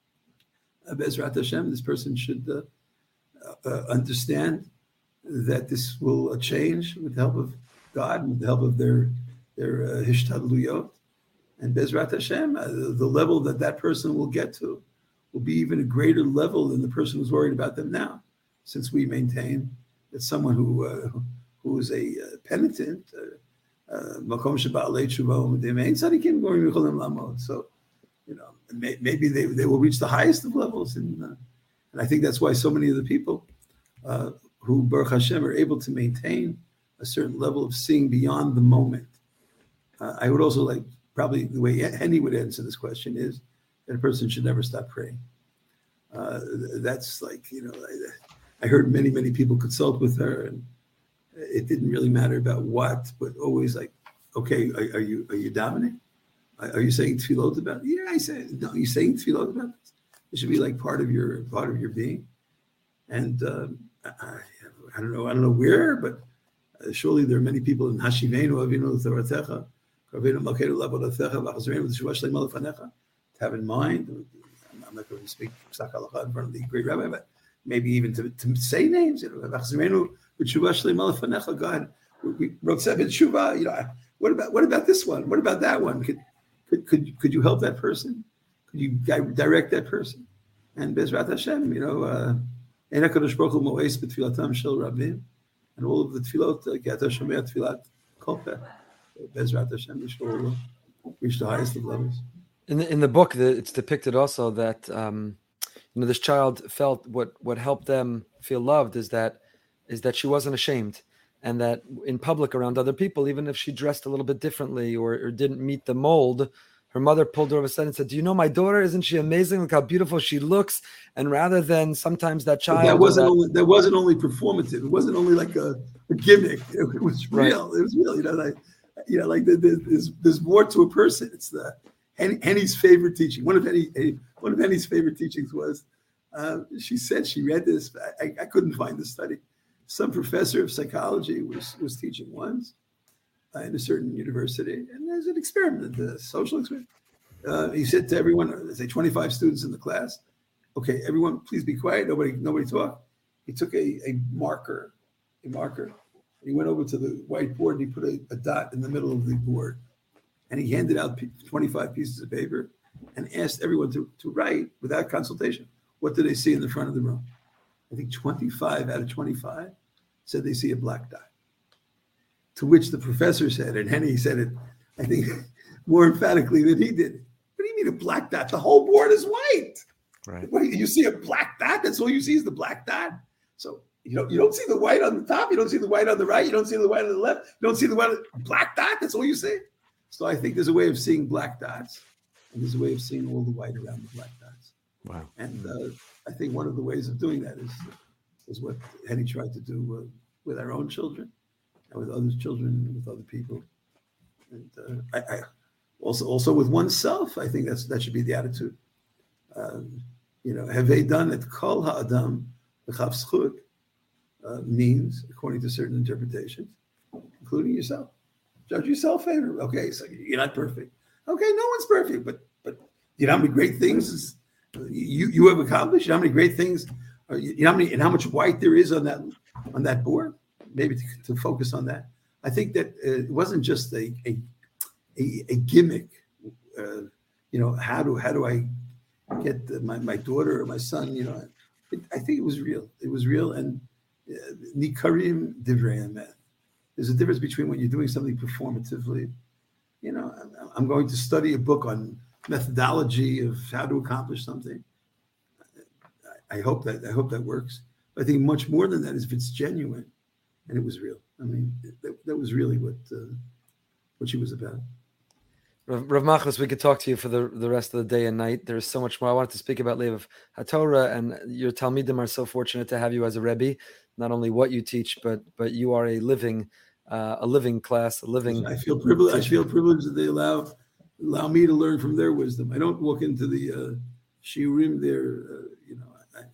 Bezrat Hashem, this person should uh, uh, understand that this will uh, change with the help of God and with the help of their their uh, hishtadluyot. And Bezrat Hashem, uh, the, the level that that person will get to will be even a greater level than the person who's worried about them now, since we maintain that someone who uh, who is a uh, penitent, makom sheba'alei tshuva u'medemein tzadikim gorim yicholim lamod. So, you know, may, maybe they, they will reach the highest of levels, and uh, and I think that's why so many of the people uh, who Baruch Hashem are able to maintain a certain level of seeing beyond the moment. Uh, I would also like, probably the way Henny would answer this question is that a person should never stop praying. Uh, that's like, you know, I, I heard many, many people consult with her, and it didn't really matter about what, but always like, okay, are, are you are you davening? Are you saying tefillot about it? Yeah, I said, no, are you saying tefillot about this? It should be like part of your part of your being. And uh, I, I don't know, I don't know where, but uh, surely there are many people in Hashivenu Avinu L'Toratecha, Kavenu Malkeinu L'Avodatecha, V'Chazarenu L'Teshuvah Shleima L'Fanecha, to have in mind. I'm not going to speak Psak Halacha in front of the great rabbi, but maybe even to, to say names. You know, V'Chazarenu L'Teshuvah Shleima L'Fanecha. God, we wrote seven Shuvah. You know, what about what about this one? What about that one? Could could could could you help that person? Could you direct that person? And Bezrat Hashem, you know. Uh, And all of the tefillot, Gata Shomea Tefillat Kolpeh, Bezrat Hashem, we should all reach the highest of levels. In the, in the book, the, it's depicted also that um, you know this child felt what what helped them feel loved is that is that she wasn't ashamed, and that in public around other people, even if she dressed a little bit differently or, or didn't meet the mold, her mother pulled her over aside and said, "Do you know my daughter? Isn't she amazing? Look how beautiful she looks." And rather than sometimes that child, but that wasn't that, only that wasn't only performative. It wasn't only like a, a gimmick. It, it was real. Right. It was real. You know, like you know, like there's there's more to a person. It's the Henny, Henny's favorite teaching. One of Henny, one of Henny's favorite teachings was uh, she said she read this. I, I couldn't find the study. Some professor of psychology was was teaching once. Uh, in a certain university, and there's an experiment, a social experiment. Uh, he said to everyone, let's say twenty-five students in the class, okay, everyone, please be quiet. Nobody, nobody talk. He took a, a marker, a marker. He went over to the whiteboard and he put a, a dot in the middle of the board, and he handed out twenty-five pieces of paper and asked everyone to, to write without consultation. What do they see in the front of the room? I think twenty-five out of twenty-five said they see a black dot. To which the professor said, and Henny said it, I think, more emphatically than he did. What do you mean a black dot? The whole board is white. Right. What, you see a black dot? That's all you see is the black dot. So you don't you don't see the white on the top. You don't see the white on the right. You don't see the white on the left. You don't see the white on the black dot. That's all you see. So I think there's a way of seeing black dots, and there's a way of seeing all the white around the black dots. Wow. And uh, I think one of the ways of doing that is is what Henny tried to do uh, with our own children. And with other children, with other people, and uh, I, I also also with oneself. I think that's that should be the attitude. Um, you know, have they done it? Kol ha'adam v'chav zchut means, according to certain interpretations, including yourself. Judge yourself favorably. Okay, so you're not perfect. Okay, no one's perfect, but but you know how many great things is, you you have accomplished. You know how many great things, are, you know how many and how much white there is on that on that board. Maybe to, to focus on that. I think that uh, it wasn't just a a, a, a gimmick. Uh, you know, how do how do I get the, my, my daughter or my son? You know, it, I think it was real. It was real. And nikarim divrei emet. There's a difference between when you're doing something performatively. You know, I'm, I'm going to study a book on methodology of how to accomplish something. I, I hope that I hope that works. But I think much more than that is if it's genuine. And it was real. I mean, that, that was really what uh, what she was about. Rav, Rav Machlis, we could talk to you for the, the rest of the day and night. There's so much more. I wanted to speak about Lev HaTorah, and your Talmidim are so fortunate to have you as a Rebbe. Not only what you teach, but but you are a living uh, a living class, a living. I feel privileged. I feel privileged that they allow allow me to learn from their wisdom. I don't walk into the uh, shiurim there, uh, you know.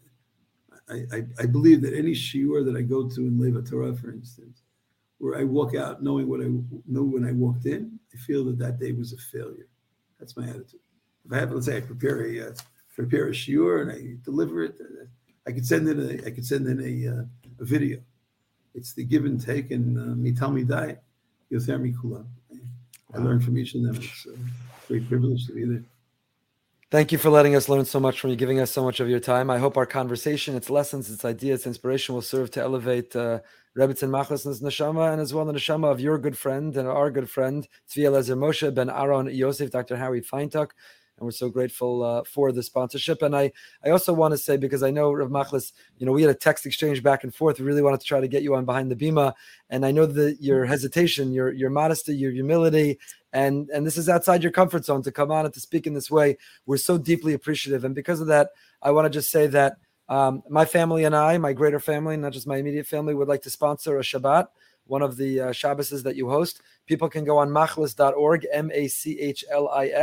I, I, I believe that any shiur that I go to in Lev HaTorah, for instance, where I walk out knowing what I knew when I walked in, I feel that that day was a failure. That's my attitude. If I have, let's say, I prepare a uh, prepare a shiur and I deliver it, uh, I could send in a I could send in a, uh, a video. It's the give and take, and mital midai, yoter mikulam. I learned from each of them. It's a great privilege to be there. Thank you for letting us learn so much from you, giving us so much of your time. I hope our conversation, its lessons, its ideas, its inspiration will serve to elevate uh, Rebbetzin Machlis's neshama, and as well the neshama of your good friend and our good friend, Tzvi Eliezer Moshe ben Aaron Yosef, Doctor Harry Feintuch. And we're so grateful uh, for the sponsorship. And I, I also want to say, because I know, Rav Machlis, you know, we had a text exchange back and forth. We really wanted to try to get you on Behind the Bima. And I know that your hesitation, your your modesty, your humility, and, and this is outside your comfort zone to come on and to speak in this way. We're so deeply appreciative. And because of that, I want to just say that um, my family and I, my greater family, not just my immediate family, would like to sponsor a Shabbat, one of the uh, Shabbases that you host. People can go on machlis dot org, M A C H L I S,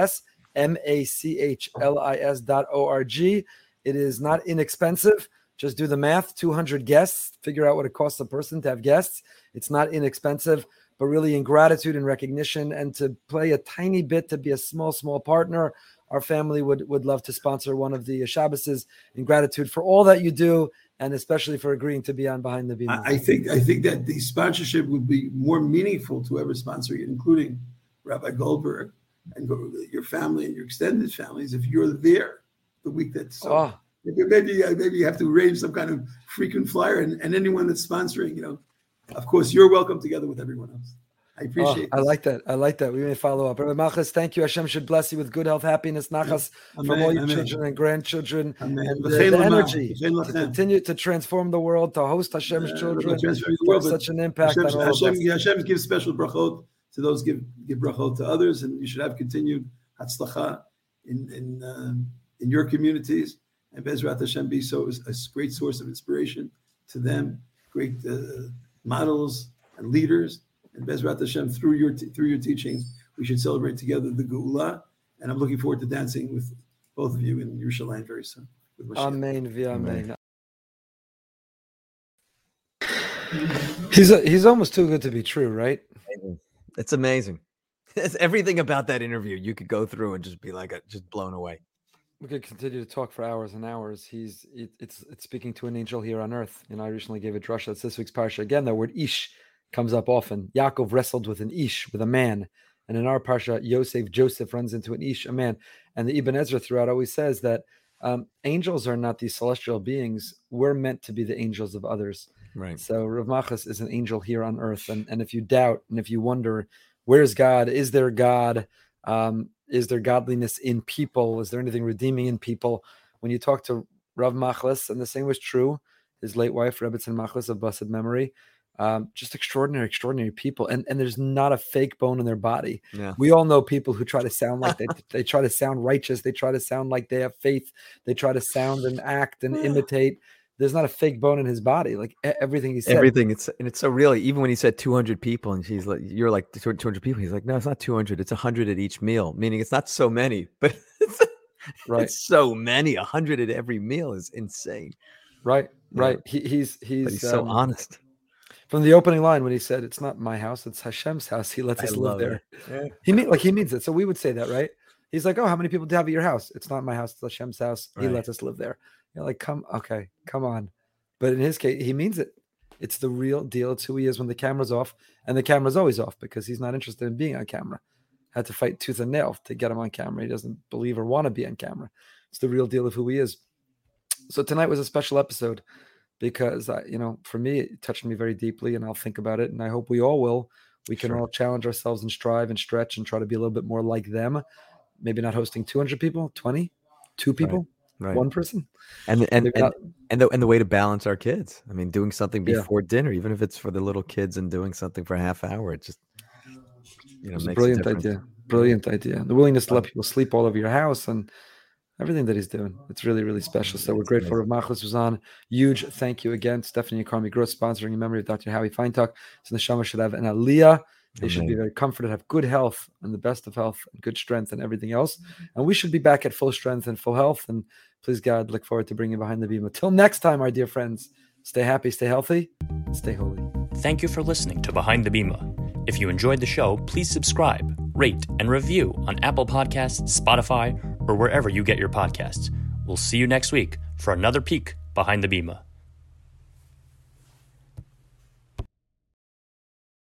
M A C H L I S dot O R G. It is not inexpensive. Just do the math, two hundred guests, figure out what it costs a person to have guests. It's not inexpensive, but really in gratitude and recognition and to play a tiny bit, to be a small, small partner. Our family would, would love to sponsor one of the Shabbases in gratitude for all that you do, and especially for agreeing to be on Behind the Bima. I, I think I think that the sponsorship would be more meaningful to whoever sponsoring it, including Rabbi Goldberg and your family and your extended families, if you're there the week that's so. Oh. Maybe maybe you have to arrange some kind of frequent flyer, and, and anyone that's sponsoring, you know, of course, you're welcome together with everyone else. I appreciate it. Oh, I like that. I like that. We may follow up. Rabbi Malchus, thank you. Hashem should bless you with good health, happiness, nachas Amen, from all your amen. children and grandchildren, Amen. and the, V'chein the lama, energy v'chein to lachem. continue to transform the world, to host Hashem's Uh, children, transfer the to world, have but such an impact Hashem, on all Hashem, of us. Hashem gives special brachot to those give give brachot to others, and you should have continued hatzlacha in in um, in your communities. And Bezrat Hashem be so is a great source of inspiration to them, great uh, models and leaders. And Bezrat Hashem, through your t- through your teachings, we should celebrate together the Geula. And I'm looking forward to dancing with both of you in Yerushalayim very soon. With Mashiach. Amen. Via amen. He's a, he's almost too good to be true, right? It's amazing. It's everything about that interview you could go through and just be like, uh, just blown away. We could continue to talk for hours and hours. He's it, it's it's speaking to an angel here on earth. You know, I recently gave a drasha. That's this week's parsha. Again, the word ish comes up often. Yaakov wrestled with an ish, with a man. And in our parsha, Yosef, Joseph runs into an ish, a man. And the Ibn Ezra throughout always says that um, angels are not these celestial beings. We're meant to be the angels of others. Right. So Rav Machas is an angel here on earth. And, and if you doubt and if you wonder, where's God? Is there God? Um, is there godliness in people? Is there anything redeeming in people? When you talk to Rav Machlis, and the same was true, his late wife, Rebbetzin Machlis of blessed memory, um, just extraordinary, extraordinary people. And, and there's not a fake bone in their body. Yeah. We all know people who try to sound like they, they try to sound righteous. They try to sound like they have faith. They try to sound and act and imitate. There's not a fake bone in his body. Like everything he said. Everything. It's and it's so really, even when he said two hundred people and she's like, you're like two hundred people. He's like, no, it's not two hundred. It's one hundred at each meal, meaning it's not so many, but it's, right. it's so many. one hundred at every meal is insane. Right. Yeah. Right. He, he's, he's, But he's so um, honest. From the opening line when he said, it's not my house, it's Hashem's house. He lets I us live love there. Yeah. He mean like he means it. So we would say that, right? He's like, oh, how many people do you have at your house? It's not my house, it's Hashem's house. He Right. lets us live there. You're like, come, okay, come on. But in his case, he means it. It's the real deal. It's who he is when the camera's off, and the camera's always off because he's not interested in being on camera. Had to fight tooth and nail to get him on camera. He doesn't believe or want to be on camera. It's the real deal of who he is. So tonight was a special episode because, I, you know, for me, it touched me very deeply, and I'll think about it, and I hope we all will. We can Sure. all challenge ourselves and strive and stretch and try to be a little bit more like them. Maybe not hosting two hundred people, twenty, two people, Right. one person. And and Maybe and, not- and the and the way to balance our kids. I mean, doing something Yeah. before dinner, even if it's for the little kids, and doing something for a half hour, it just you know It's a makes brilliant difference. idea. Brilliant idea. The willingness to let people sleep all over your house and everything that he's doing. It's really, really special. So we're It's grateful Rav Machlis was on. Huge thank you again, Stephanie and Carmi Gross, sponsoring in memory of Doctor Howie Feintuck. So the Neshama should have an aliyah. They should be Amen. very comforted, have good health and the best of health and good strength and everything else. And we should be back at full strength and full health. And please, God, look forward to bringing you behind the beam. Until next time, our dear friends, stay happy, stay healthy, and stay holy. Thank you for listening to Behind the Bima. If you enjoyed the show, please subscribe, rate, and review on Apple Podcasts, Spotify, or wherever you get your podcasts. We'll see you next week for another peek behind the Bima.